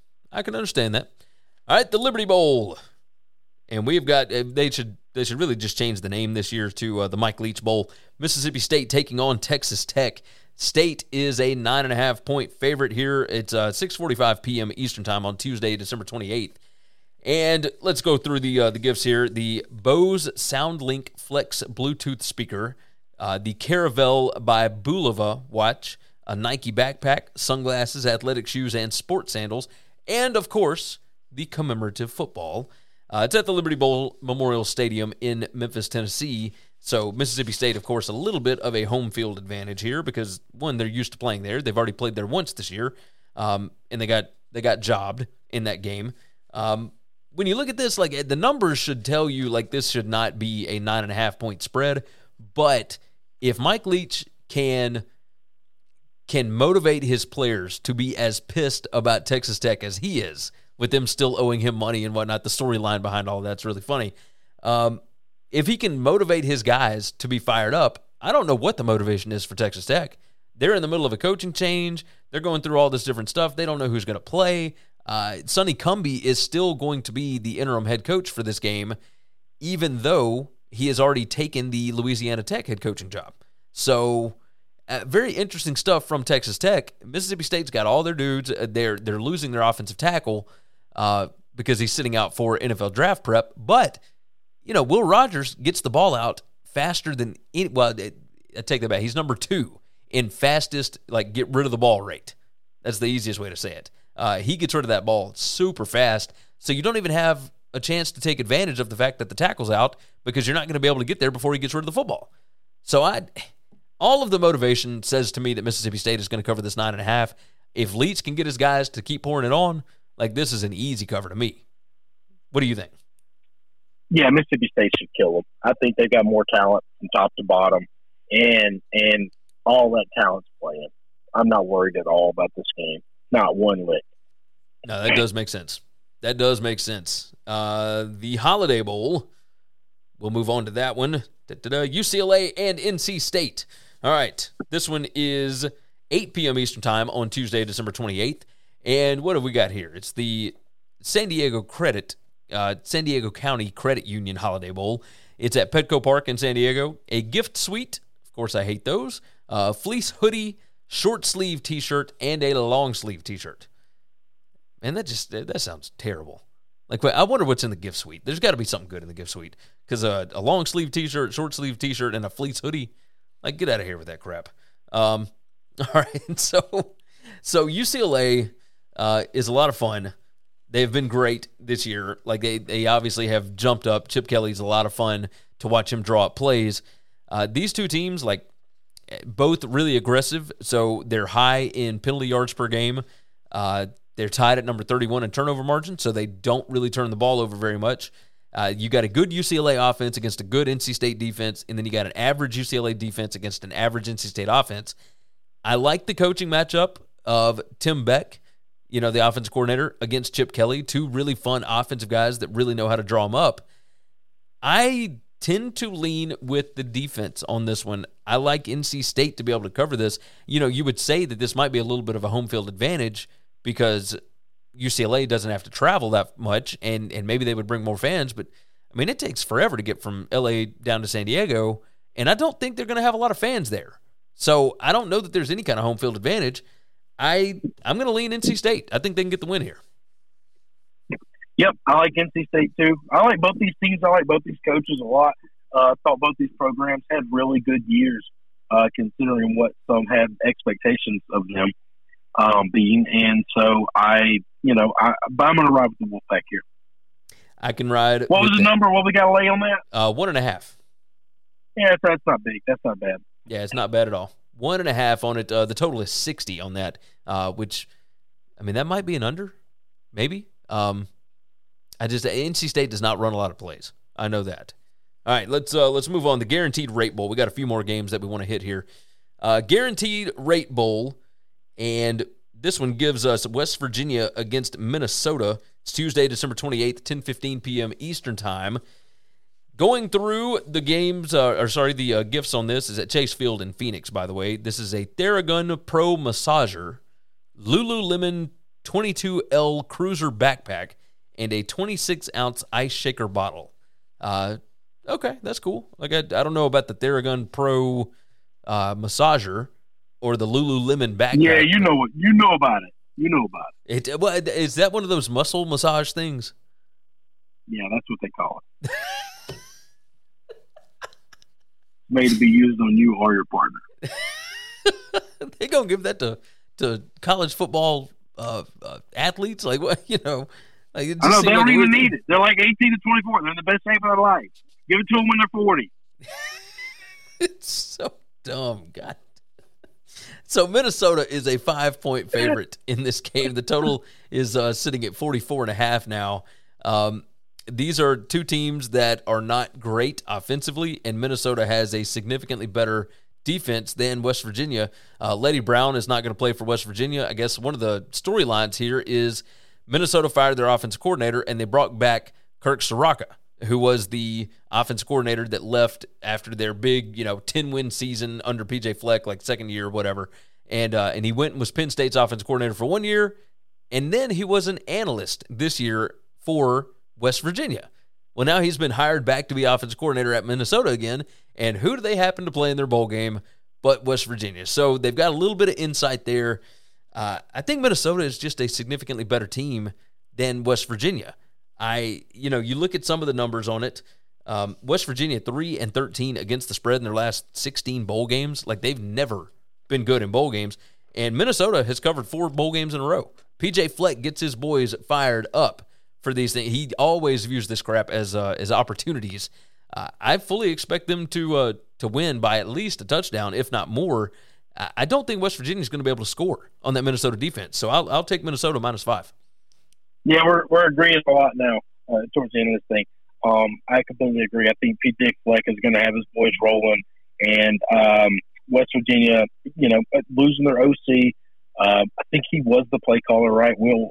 All right, the Liberty Bowl. And we've got they should really just change the name this year to the Mike Leach Bowl. Mississippi State taking on Texas Tech. State is a 9.5-point favorite here. It's 6:45 p.m. Eastern Time on Tuesday, December 28th. And let's go through the gifts here. The Bose SoundLink Flex Bluetooth speaker, the Caravelle by Bulova watch, a Nike backpack, sunglasses, athletic shoes, and sports sandals, and, of course, the commemorative football. It's at the Liberty Bowl Memorial Stadium in Memphis, Tennessee. So Mississippi State, of course, a little bit of a home field advantage here because, one, they're used to playing there. They've already played there once this year, and they got jobbed in that game. When you look at this, like the numbers should tell you like this should not be a 9.5-point spread. But if Mike Leach can motivate his players to be as pissed about Texas Tech as he is, with them still owing him money and whatnot, the storyline behind all that's really funny. If he can motivate his guys to be fired up, I don't know what the motivation is for Texas Tech. They're in the middle of a coaching change. They're going through all this different stuff. They don't know who's going to play. Sonny Cumbie is still going to be the interim head coach for this game, even though he has already taken the Louisiana Tech head coaching job. So very interesting stuff from Texas Tech. Mississippi State's got all their dudes. They're losing their offensive tackle because he's sitting out for NFL draft prep. But, Will Rogers gets the ball out faster than I take that back. He's number 2 in fastest, get rid of the ball rate. That's the easiest way to say it. He gets rid of that ball super fast, so you don't even have a chance to take advantage of the fact that the tackle's out because you're not going to be able to get there before he gets rid of the football. So all of the motivation says to me that Mississippi State is going to cover this 9.5. If Leach can get his guys to keep pouring it on, this is an easy cover to me. What do you think? Yeah, Mississippi State should kill them. I think they've got more talent from top to bottom, and all that talent's playing. I'm not worried at all about this game. Not one lick. No, that does make sense. The Holiday Bowl, we'll move on to that one. UCLA and NC State. All right, this one is 8 p.m. Eastern Time on Tuesday, December 28th. And what have we got here? It's the San Diego County Credit Union Holiday Bowl. It's at Petco Park in San Diego. A gift suite, of course I hate those, fleece hoodie, short sleeve t-shirt, and a long sleeve t-shirt. Man, that sounds terrible. I wonder what's in the gift suite. There's got to be something good in the gift suite because a long sleeve t-shirt, short sleeve t-shirt, and a fleece hoodie, get out of here with that crap. All right, so UCLA is a lot of fun. They've been great this year. They obviously have jumped up. Chip Kelly's a lot of fun to watch him draw up plays. These two teams, both really aggressive, so they're high in penalty yards per game. They're tied at number 31 in turnover margin, so they don't really turn the ball over very much. You got a good UCLA offense against a good NC State defense, and then you got an average UCLA defense against an average NC State offense. I like the coaching matchup of Tim Beck, the offensive coordinator, against Chip Kelly, two really fun offensive guys that really know how to draw them up. I tend to lean with the defense on this one. I like NC State to be able to cover this. You would say that this might be a little bit of a home field advantage because UCLA doesn't have to travel that much, and maybe they would bring more fans, but, it takes forever to get from L.A. down to San Diego, and I don't think they're going to have a lot of fans there. So I don't know that there's any kind of home field advantage. I'm going to lean NC State. I think they can get the win here. Yep, I like NC State too. I like both these teams. I like both these coaches a lot. I thought both these programs had really good years, considering what some had expectations of them being. And so but I'm going to ride with the Wolfpack here. I can ride. What was the number? What we got to lay on that? 1.5. Yeah, that's not big. That's not bad. Yeah, it's not bad at all. 1.5 on it. The total is 60 on that, which, that might be an under, maybe. NC State does not run a lot of plays. I know that. All right, let's move on. The Guaranteed Rate Bowl. We got a few more games that we want to hit here. Guaranteed Rate Bowl, and this one gives us West Virginia against Minnesota. It's Tuesday, December 28th, 10:15 p.m. Eastern Time. Going through the games, the gifts on this is at Chase Field in Phoenix, by the way. This is a Theragun Pro Massager, Lululemon 22L Cruiser Backpack, and a 26-ounce ice shaker bottle. Okay, that's cool. Like I don't know about the Theragun Pro Massager or the Lululemon backpack. Yeah, you know about it. You know about it. Is that one of those muscle massage things? Yeah, that's what they call it. Made to be used on you or your partner. They gonna give that to college football athletes? Like what? Like it just I know they don't even weird. need it. They're like 18 to 24. They're in the best shape of their life. Give it to them when they're 40. It's so dumb, God. So Minnesota is a 5-point favorite in this game. The total is sitting at 44.5 now. These are two teams that are not great offensively, and Minnesota has a significantly better defense than West Virginia. Lady Brown is not going to play for West Virginia. I guess one of the storylines here is Minnesota fired their offensive coordinator, and they brought back Kirk Soraka, who was the offensive coordinator that left after their big, 10-win season under P.J. Fleck, like second year or whatever. And he went and was Penn State's offensive coordinator for 1 year, and then he was an analyst this year for West Virginia. Well, now he's been hired back to be offensive coordinator at Minnesota again, and who do they happen to play in their bowl game but West Virginia? So they've got a little bit of insight there. I think Minnesota is just a significantly better team than West Virginia. You look at some of the numbers on it. West Virginia 3-13 against the spread in their last 16 bowl games. Like they've never been good in bowl games. And Minnesota has covered 4 bowl games in a row. PJ Fleck gets his boys fired up for these things. He always views this crap as opportunities. I fully expect them to win by at least a touchdown, if not more. I don't think West Virginia is going to be able to score on that Minnesota defense. So I'll take Minnesota -5. Yeah, we're agreeing a lot now towards the end of this thing. I completely agree. I think PJ Fleck is going to have his boys rolling, and West Virginia, losing their OC. I think he was the play caller, right? Neil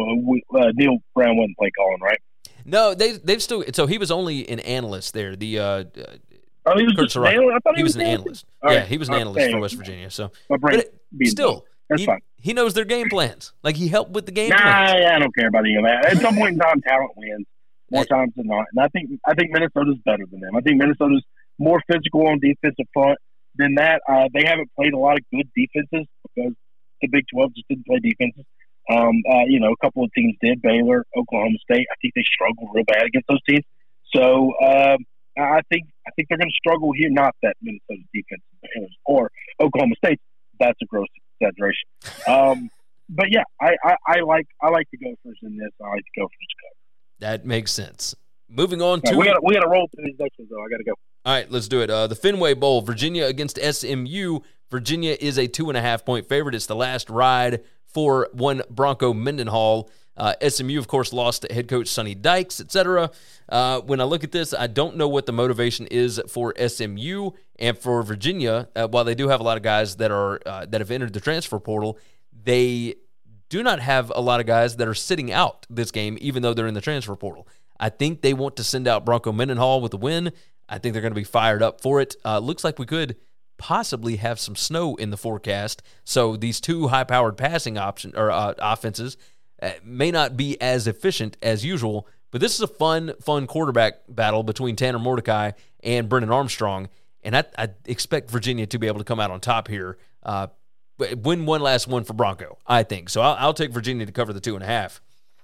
Brown wasn't play calling, right? No, they've still. So he was only an analyst there. The he was just an analyst. I thought he was an analyst. Yeah, he was an analyst for West Virginia. So, still, fine. He knows their game plans. Like he helped with the game plans. plans. I don't care about any of that. At some point in time, talent wins more times than not, and I think Minnesota's better than them. I think Minnesota's more physical on defensive front than that. They haven't played a lot of good defenses because the Big 12 just didn't play defenses. A couple of teams did. Baylor, Oklahoma State. I think they struggled real bad against those teams. So I think they're going to struggle here. Not that Minnesota defense or Oklahoma State. That's a gross exaggeration. But yeah, I like the Gophers in this. I like the Gophers to cover. That makes sense. Moving on to we got to roll through these next ones though. I got to go. All right, let's do it. The Fenway Bowl, Virginia against SMU. Virginia is a 2.5-point favorite. It's the last ride for one Bronco Mendenhall. SMU, of course, lost head coach Sonny Dykes, etc. When I look at this, I don't know what the motivation is for SMU and for Virginia. While they do have a lot of guys that are that have entered the transfer portal, they do not have a lot of guys that are sitting out this game, even though they're in the transfer portal. I think they want to send out Bronco Mendenhall with a win. I think they're going to be fired up for it. Looks like we could possibly have some snow in the forecast, so these two high-powered passing offenses may not be as efficient as usual, but this is a fun quarterback battle between Tanner Mordecai and Brennan Armstrong, and I expect Virginia to be able to come out on top here, win one last one for Bronco, I think. So I'll take Virginia to cover the 2.5.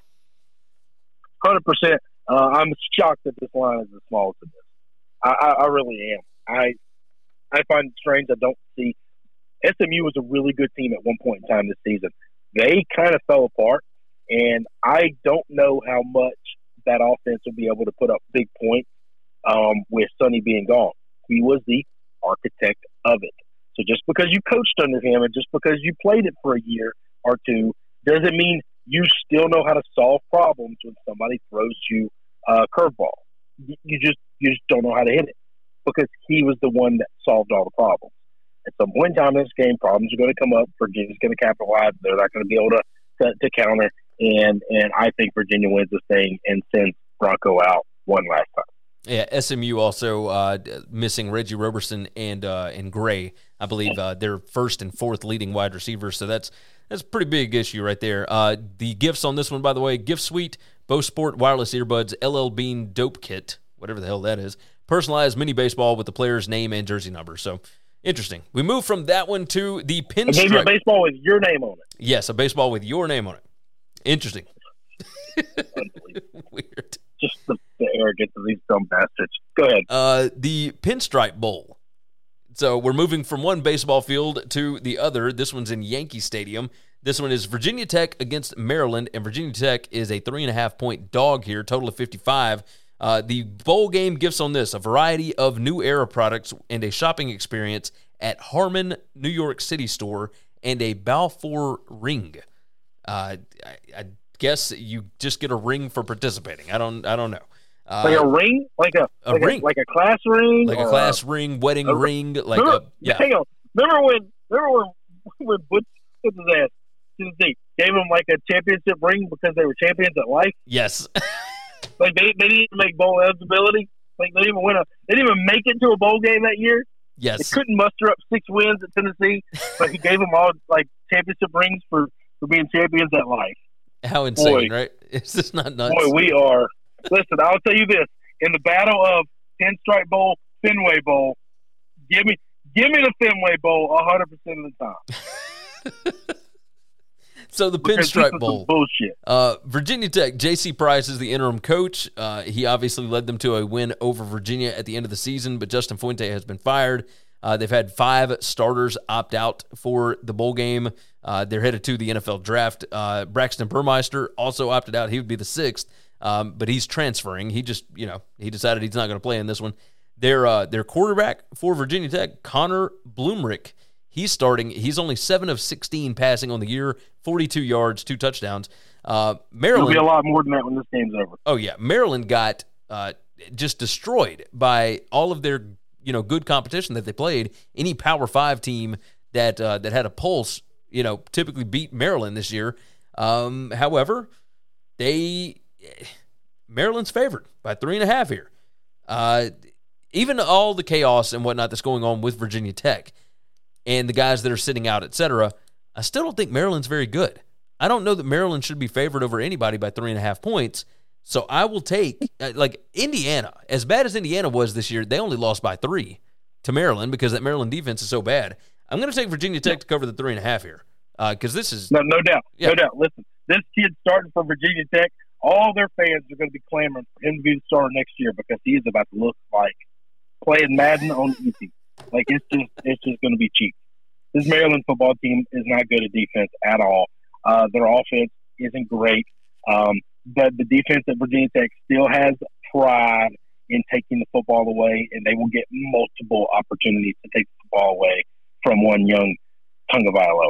100%. I'm shocked that this line is as small as it is. I really am. I find it strange. I don't see – SMU was a really good team at one point in time this season. They kind of fell apart. And I don't know how much that offense will be able to put up big points with Sonny being gone. He was the architect of it. So just because you coached under him and just because you played it for a year or two doesn't mean you still know how to solve problems when somebody throws you a curveball. You just don't know how to hit it because he was the one that solved all the problems. At some point in time in this game, problems are going to come up. Virginia's going to capitalize. They're not going to be able to counter. And I think Virginia wins this thing and sends Bronco out one last time. Yeah, SMU also missing Reggie Roberson and Gray. I believe they're first and fourth leading wide receivers, so that's a pretty big issue right there. The gifts on this one, by the way, Gift Suite, Bo Sport wireless earbuds, LL Bean dope kit, whatever the hell that is, personalized mini baseball with the player's name and jersey number. So interesting. We move from that one to the pinstripe. Maybe a baseball with your name on it. Yes, a baseball with your name on it. Interesting. Weird. Just the arrogance of these dumb bastards. Go ahead. The Pinstripe Bowl. So we're moving from one baseball field to the other. This one's in Yankee Stadium. This one is Virginia Tech against Maryland, and Virginia Tech is a 3.5-point dog here, total of 55. The bowl game gifts on this, a variety of New Era products and a shopping experience at Harmon, New York City store, and a Balfour ring. I guess you just get a ring for participating. I don't know. Like a ring, like a ring, like a class ring, like a class ring, wedding ring, like yeah. Hang on. Remember when Butch put his ass Tennessee gave him like a championship ring because they were champions at life? Yes. Like they didn't even make bowl eligibility. Like they didn't even make it to a bowl game that year. Yes. They couldn't muster up 6 wins at Tennessee, but he gave them all like championship rings for being champions at life. How insane, right? Is this not nuts? Boy, we are. Listen, I'll tell you this: in the battle of Pinstripe Bowl, Fenway Bowl, give me the Fenway Bowl 100% of the time. So the Pinstripe Bowl, bullshit. Virginia Tech. J.C. Price is the interim coach. He obviously led them to a win over Virginia at the end of the season, but Justin Fuente has been fired. They've had 5 starters opt out for the bowl game. They're headed to the NFL draft. Braxton Burmeister also opted out. He would be the 6th, but he's transferring. He just, he decided he's not going to play in this one. Their quarterback for Virginia Tech, Connor Blumrick, he's starting. He's only 7 of 16 passing on the year, 42 yards, 2 touchdowns. Maryland. It'll be a lot more than that when this game's over. Oh, yeah. Maryland got just destroyed by all of their good competition that they played. Any Power 5 team that had a pulse, typically beat Maryland this year. However, Maryland's favored by 3.5 here. Even all the chaos and whatnot that's going on with Virginia Tech and the guys that are sitting out, etc., I still don't think Maryland's very good. I don't know that Maryland should be favored over anybody by 3.5 points. So I will take, Indiana. As bad as Indiana was this year, they only lost by 3 to Maryland because that Maryland defense is so bad. I'm going to take Virginia Tech to cover the 3.5 here because this is... No doubt. Yeah. No doubt. Listen, this kid starting for Virginia Tech, all their fans are going to be clamoring for him to be the starter next year because he is about to look like playing Madden on easy. Like, it's just going to be cheap. This Maryland football team is not good at defense at all. Their offense isn't great. But the defense at Virginia Tech still has pride in taking the football away, and they will get multiple opportunities to take the football away from one young Tagovailoa.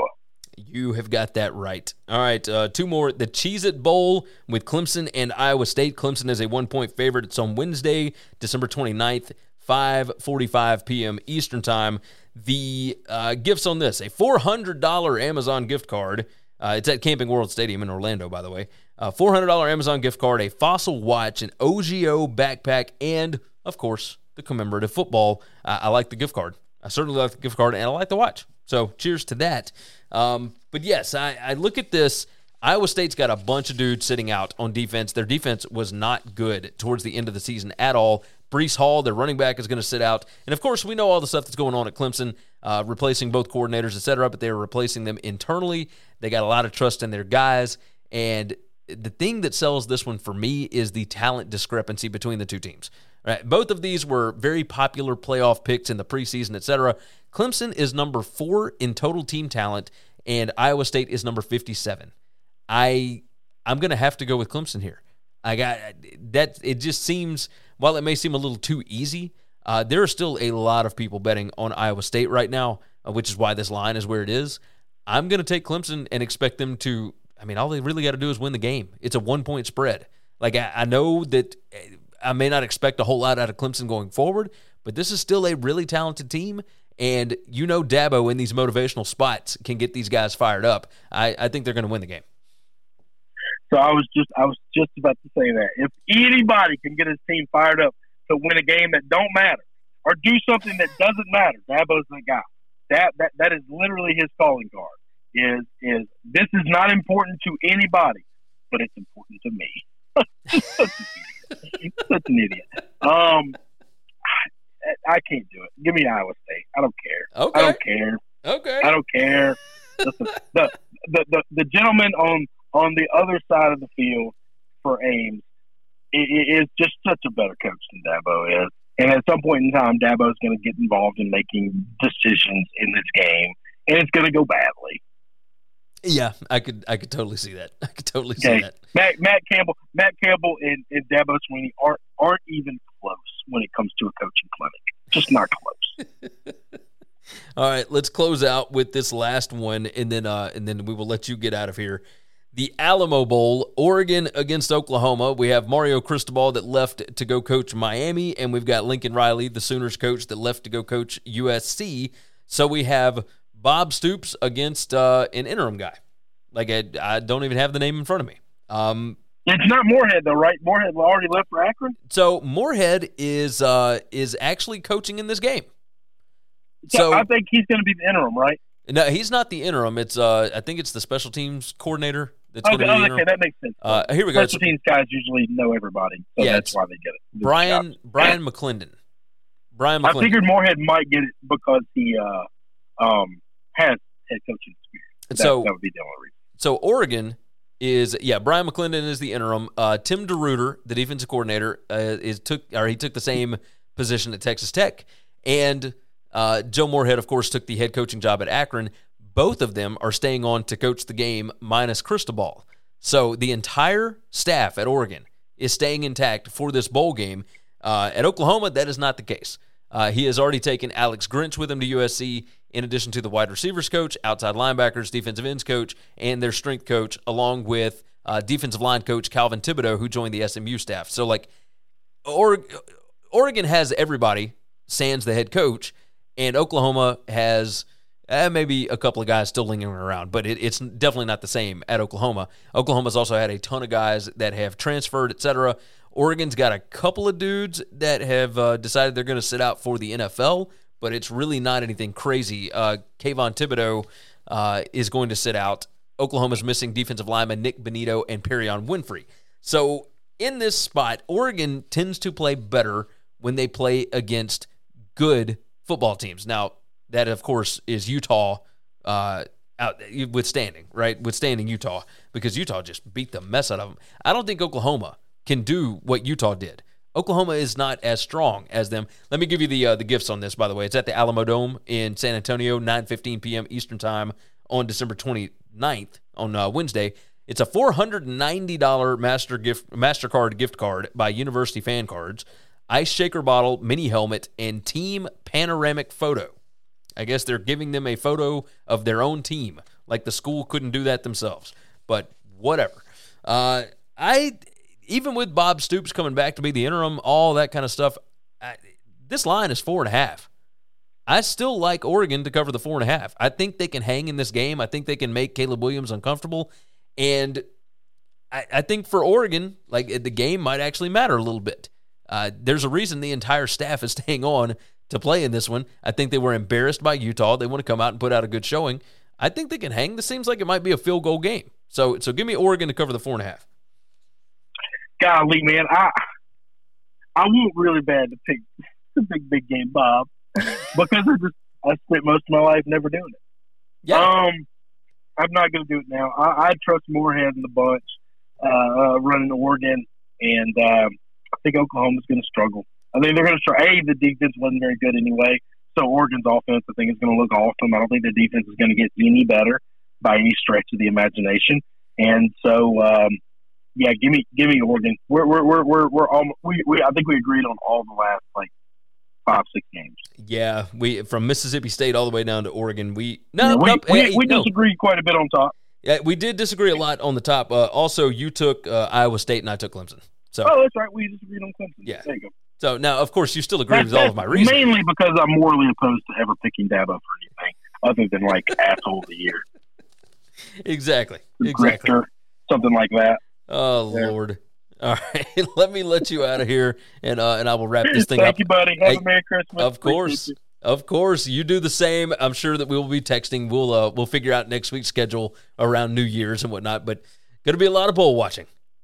You have got that right. All right, two more. The Cheez-It Bowl with Clemson and Iowa State. Clemson is a 1-point favorite. It's on Wednesday, December 29th, 5:45 p.m. Eastern Time. The gifts on this, a $400 Amazon gift card. It's at Camping World Stadium in Orlando, by the way. $400 Amazon gift card, a Fossil watch, an OGO backpack, and, of course, the commemorative football. I like the gift card. I certainly like the gift card, and I like the watch. So cheers to that. But yes, I look at this. Iowa State's got a bunch of dudes sitting out on defense. Their defense was not good towards the end of the season at all. Breece Hall, their running back, is going to sit out. And, of course, we know all the stuff that's going on at Clemson, replacing both coordinators, et cetera, but they were replacing them internally. They got a lot of trust in their guys. And the thing that sells this one for me is the talent discrepancy between the two teams. Right? Both of these were very popular playoff picks in the preseason, et cetera. Clemson is number 4 in total team talent, and Iowa State is number 57. I'm going to have to go with Clemson here. I got that. It just seems, while it may seem a little too easy, there are still a lot of people betting on Iowa State right now, which is why this line is where it is. I'm going to take Clemson and expect them to, all they really got to do is win the game. It's a 1-point spread. Like, I know that I may not expect a whole lot out of Clemson going forward, but this is still a really talented team, and Dabo in these motivational spots can get these guys fired up. I think they're going to win the game. So I was just about to say that. If anybody can get his team fired up to win a game that don't matter or do something that doesn't matter, Dabo's the guy. That is literally his calling card. Is this is not important to anybody, but it's important to me. Such an idiot. I can't do it. Give me Iowa State. I don't care. Okay. I don't care. Okay. I don't care. Listen, the gentleman on the other side of the field for Ames is just such a better coach than Dabo is. And at some point in time, Dabo's going to get involved in making decisions in this game, and it's going to go badly. Yeah, I could totally see that. I could totally see that. Matt Campbell and Dabo Swinney aren't even close when it comes to a coaching clinic. Just not close. All right, let's close out with this last one, and then we will let you get out of here. The Alamo Bowl, Oregon against Oklahoma. We have Mario Cristobal that left to go coach Miami, and we've got Lincoln Riley, the Sooners coach, that left to go coach USC. So we have Bob Stoops against an interim guy. Like, I don't even have the name in front of me. It's not Moorhead, though, right? Moorhead already left for Akron? So Moorhead is actually coaching in this game. So I think he's going to be the interim, right? No, he's not the interim. It's I think it's the special teams coordinator that's going to be the interim. Okay, that makes sense. Here we go. Special teams guys usually know everybody, so that's why they get it. Brian McClendon. Brian McClendon. I figured Moorhead might get it because he has head coaching experience. That would be the only reason. So Oregon is Brian McClendon is the interim. Tim DeRuyter, the defensive coordinator, he took the same position at Texas Tech, and Joe Moorhead, of course, took the head coaching job at Akron. Both of them are staying on to coach the game minus Cristobal. So the entire staff at Oregon is staying intact for this bowl game. At Oklahoma, that is not the case. He has already taken Alex Grinch with him to USC, in addition to the wide receivers coach, outside linebackers, defensive ends coach, and their strength coach, along with defensive line coach Calvin Thibodeau, who joined the SMU staff. So, Oregon has everybody, sans the head coach, and Oklahoma has maybe a couple of guys still lingering around, but it's definitely not the same at Oklahoma. Oklahoma's also had a ton of guys that have transferred, etc. Oregon's got a couple of dudes that have decided they're going to sit out for the NFL, but it's really not anything crazy. Kayvon Thibodeau is going to sit out. Oklahoma's missing defensive lineman Nick Benito and Perion Winfrey. So in this spot, Oregon tends to play better when they play against good football teams. Now, that, of course, is Utah withstanding Utah, because Utah just beat the mess out of them. I don't think Oklahoma can do what Utah did. Oklahoma is not as strong as them. Let me give you the gifts on this, by the way. It's at the Alamo Dome in San Antonio, 9:15 p.m. Eastern Time on December 29th on Wednesday. It's a $490 MasterCard gift card by University Fan Cards, ice shaker bottle, mini helmet, and team panoramic photo. I guess they're giving them a photo of their own team Like the school couldn't do that themselves. But whatever. Even with Bob Stoops coming back to be the interim, all that kind of stuff, this line is 4.5. I still like Oregon to cover the 4.5. I think they can hang in this game. I think they can make Caleb Williams uncomfortable. And I think for Oregon, like the game might actually matter a little bit. There's a reason the entire staff is staying on to play in this one. I think they were embarrassed by Utah. They want to come out and put out a good showing. I think they can hang. This seems like it might be a field goal game. So give me Oregon to cover the 4.5. Golly, man, I want really bad to pick the big game, Bob, because I spent most of my life never doing it. Yeah. I'm not going to do it now. I trust Moorhead in the bunch running Oregon, and I think Oklahoma's going to struggle. I think they're going to struggle. The defense wasn't very good anyway, so Oregon's offense, I think, is going to look awesome. I don't think the defense is going to get any better by any stretch of the imagination. And so, yeah, give me Oregon. We're almost, I think we agreed on all the last 5-6 games. Yeah, we from Mississippi State all the way down to Oregon. We disagreed quite a bit on top. Yeah, we did disagree a lot on the top. Also, you took Iowa State and I took Clemson. So that's right. We disagreed on Clemson. Yeah. There you go. So now, of course, you still agree with all of my reasons. Mainly because I'm morally opposed to ever picking Dabo for anything other than asshole of the year. Exactly. Grifter, something like that. Oh, yeah. Lord. All right, let me let you out of here, and I will wrap this thing up. Thank you, buddy. Have a Merry Christmas. Of course. You do the same. I'm sure that we will be texting. We'll figure out next week's schedule around New Year's and whatnot, but going to be a lot of bowl watching.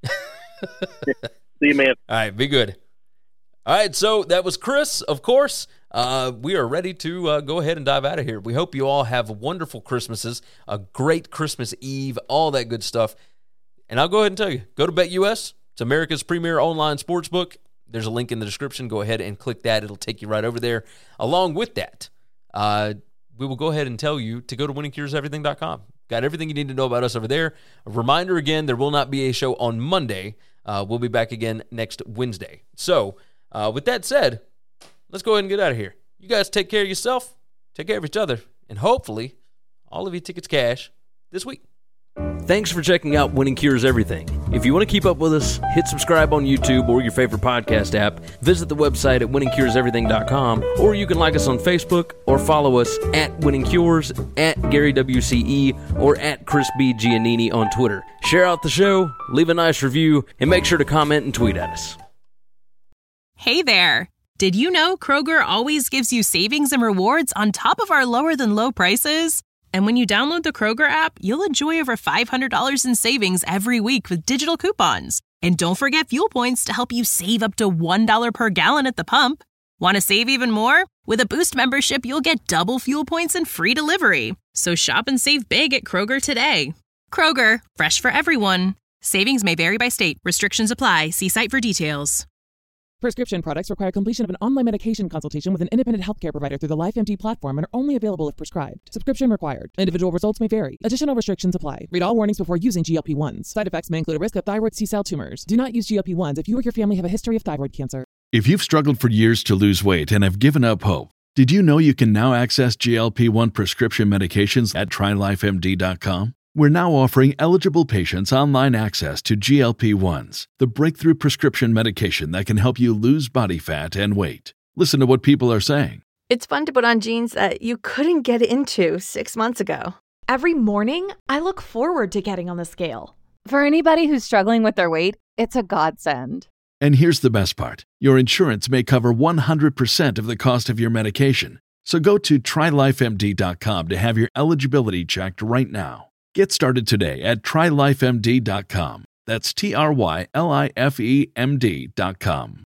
See you, man. All right, be good. All right, so that was Chris, of course. We are ready to go ahead and dive out of here. We hope you all have wonderful Christmases, a great Christmas Eve, all that good stuff. And I'll go ahead and tell you, go to BetUS. It's America's premier online sportsbook. There's a link in the description. Go ahead and click that. It'll take you right over there. Along with that, we will go ahead and tell you to go to winningcureseverything.com. Got everything you need to know about us over there. A reminder again, there will not be a show on Monday. We'll be back again next Wednesday. So, with that said, let's go ahead and get out of here. You guys take care of yourself, take care of each other, and hopefully all of you tickets cash this week. Thanks for checking out Winning Cures Everything. If you want to keep up with us, hit subscribe on YouTube or your favorite podcast app. Visit the website at winningcureseverything.com, or you can like us on Facebook or follow us at Winning Cures, at Gary WCE, or at Chris B. Giannini on Twitter. Share out the show, leave a nice review, and make sure to comment and tweet at us. Hey there! Did you know Kroger always gives you savings and rewards on top of our lower-than-low prices? And when you download the Kroger app, you'll enjoy over $500 in savings every week with digital coupons. And don't forget fuel points to help you save up to $1 per gallon at the pump. Want to save even more? With a Boost membership, you'll get double fuel points and free delivery. So shop and save big at Kroger today. Kroger, fresh for everyone. Savings may vary by state. Restrictions apply. See site for details. Prescription products require completion of an online medication consultation with an independent healthcare provider through the LifeMD platform and are only available if prescribed. Subscription required. Individual results may vary. Additional restrictions apply. Read all warnings before using GLP-1s. Side effects may include a risk of thyroid C-cell tumors. Do not use GLP-1s if you or your family have a history of thyroid cancer. If you've struggled for years to lose weight and have given up hope, did you know you can now access GLP-1 prescription medications at TryLifeMD.com? We're now offering eligible patients online access to GLP-1s, the breakthrough prescription medication that can help you lose body fat and weight. Listen to what people are saying. It's fun to put on jeans that you couldn't get into 6 months ago. Every morning, I look forward to getting on the scale. For anybody who's struggling with their weight, it's a godsend. And here's the best part. Your insurance may cover 100% of the cost of your medication. So go to TryLifeMD.com to have your eligibility checked right now. Get started today at TryLifeMD.com. That's TryLifeMD.com.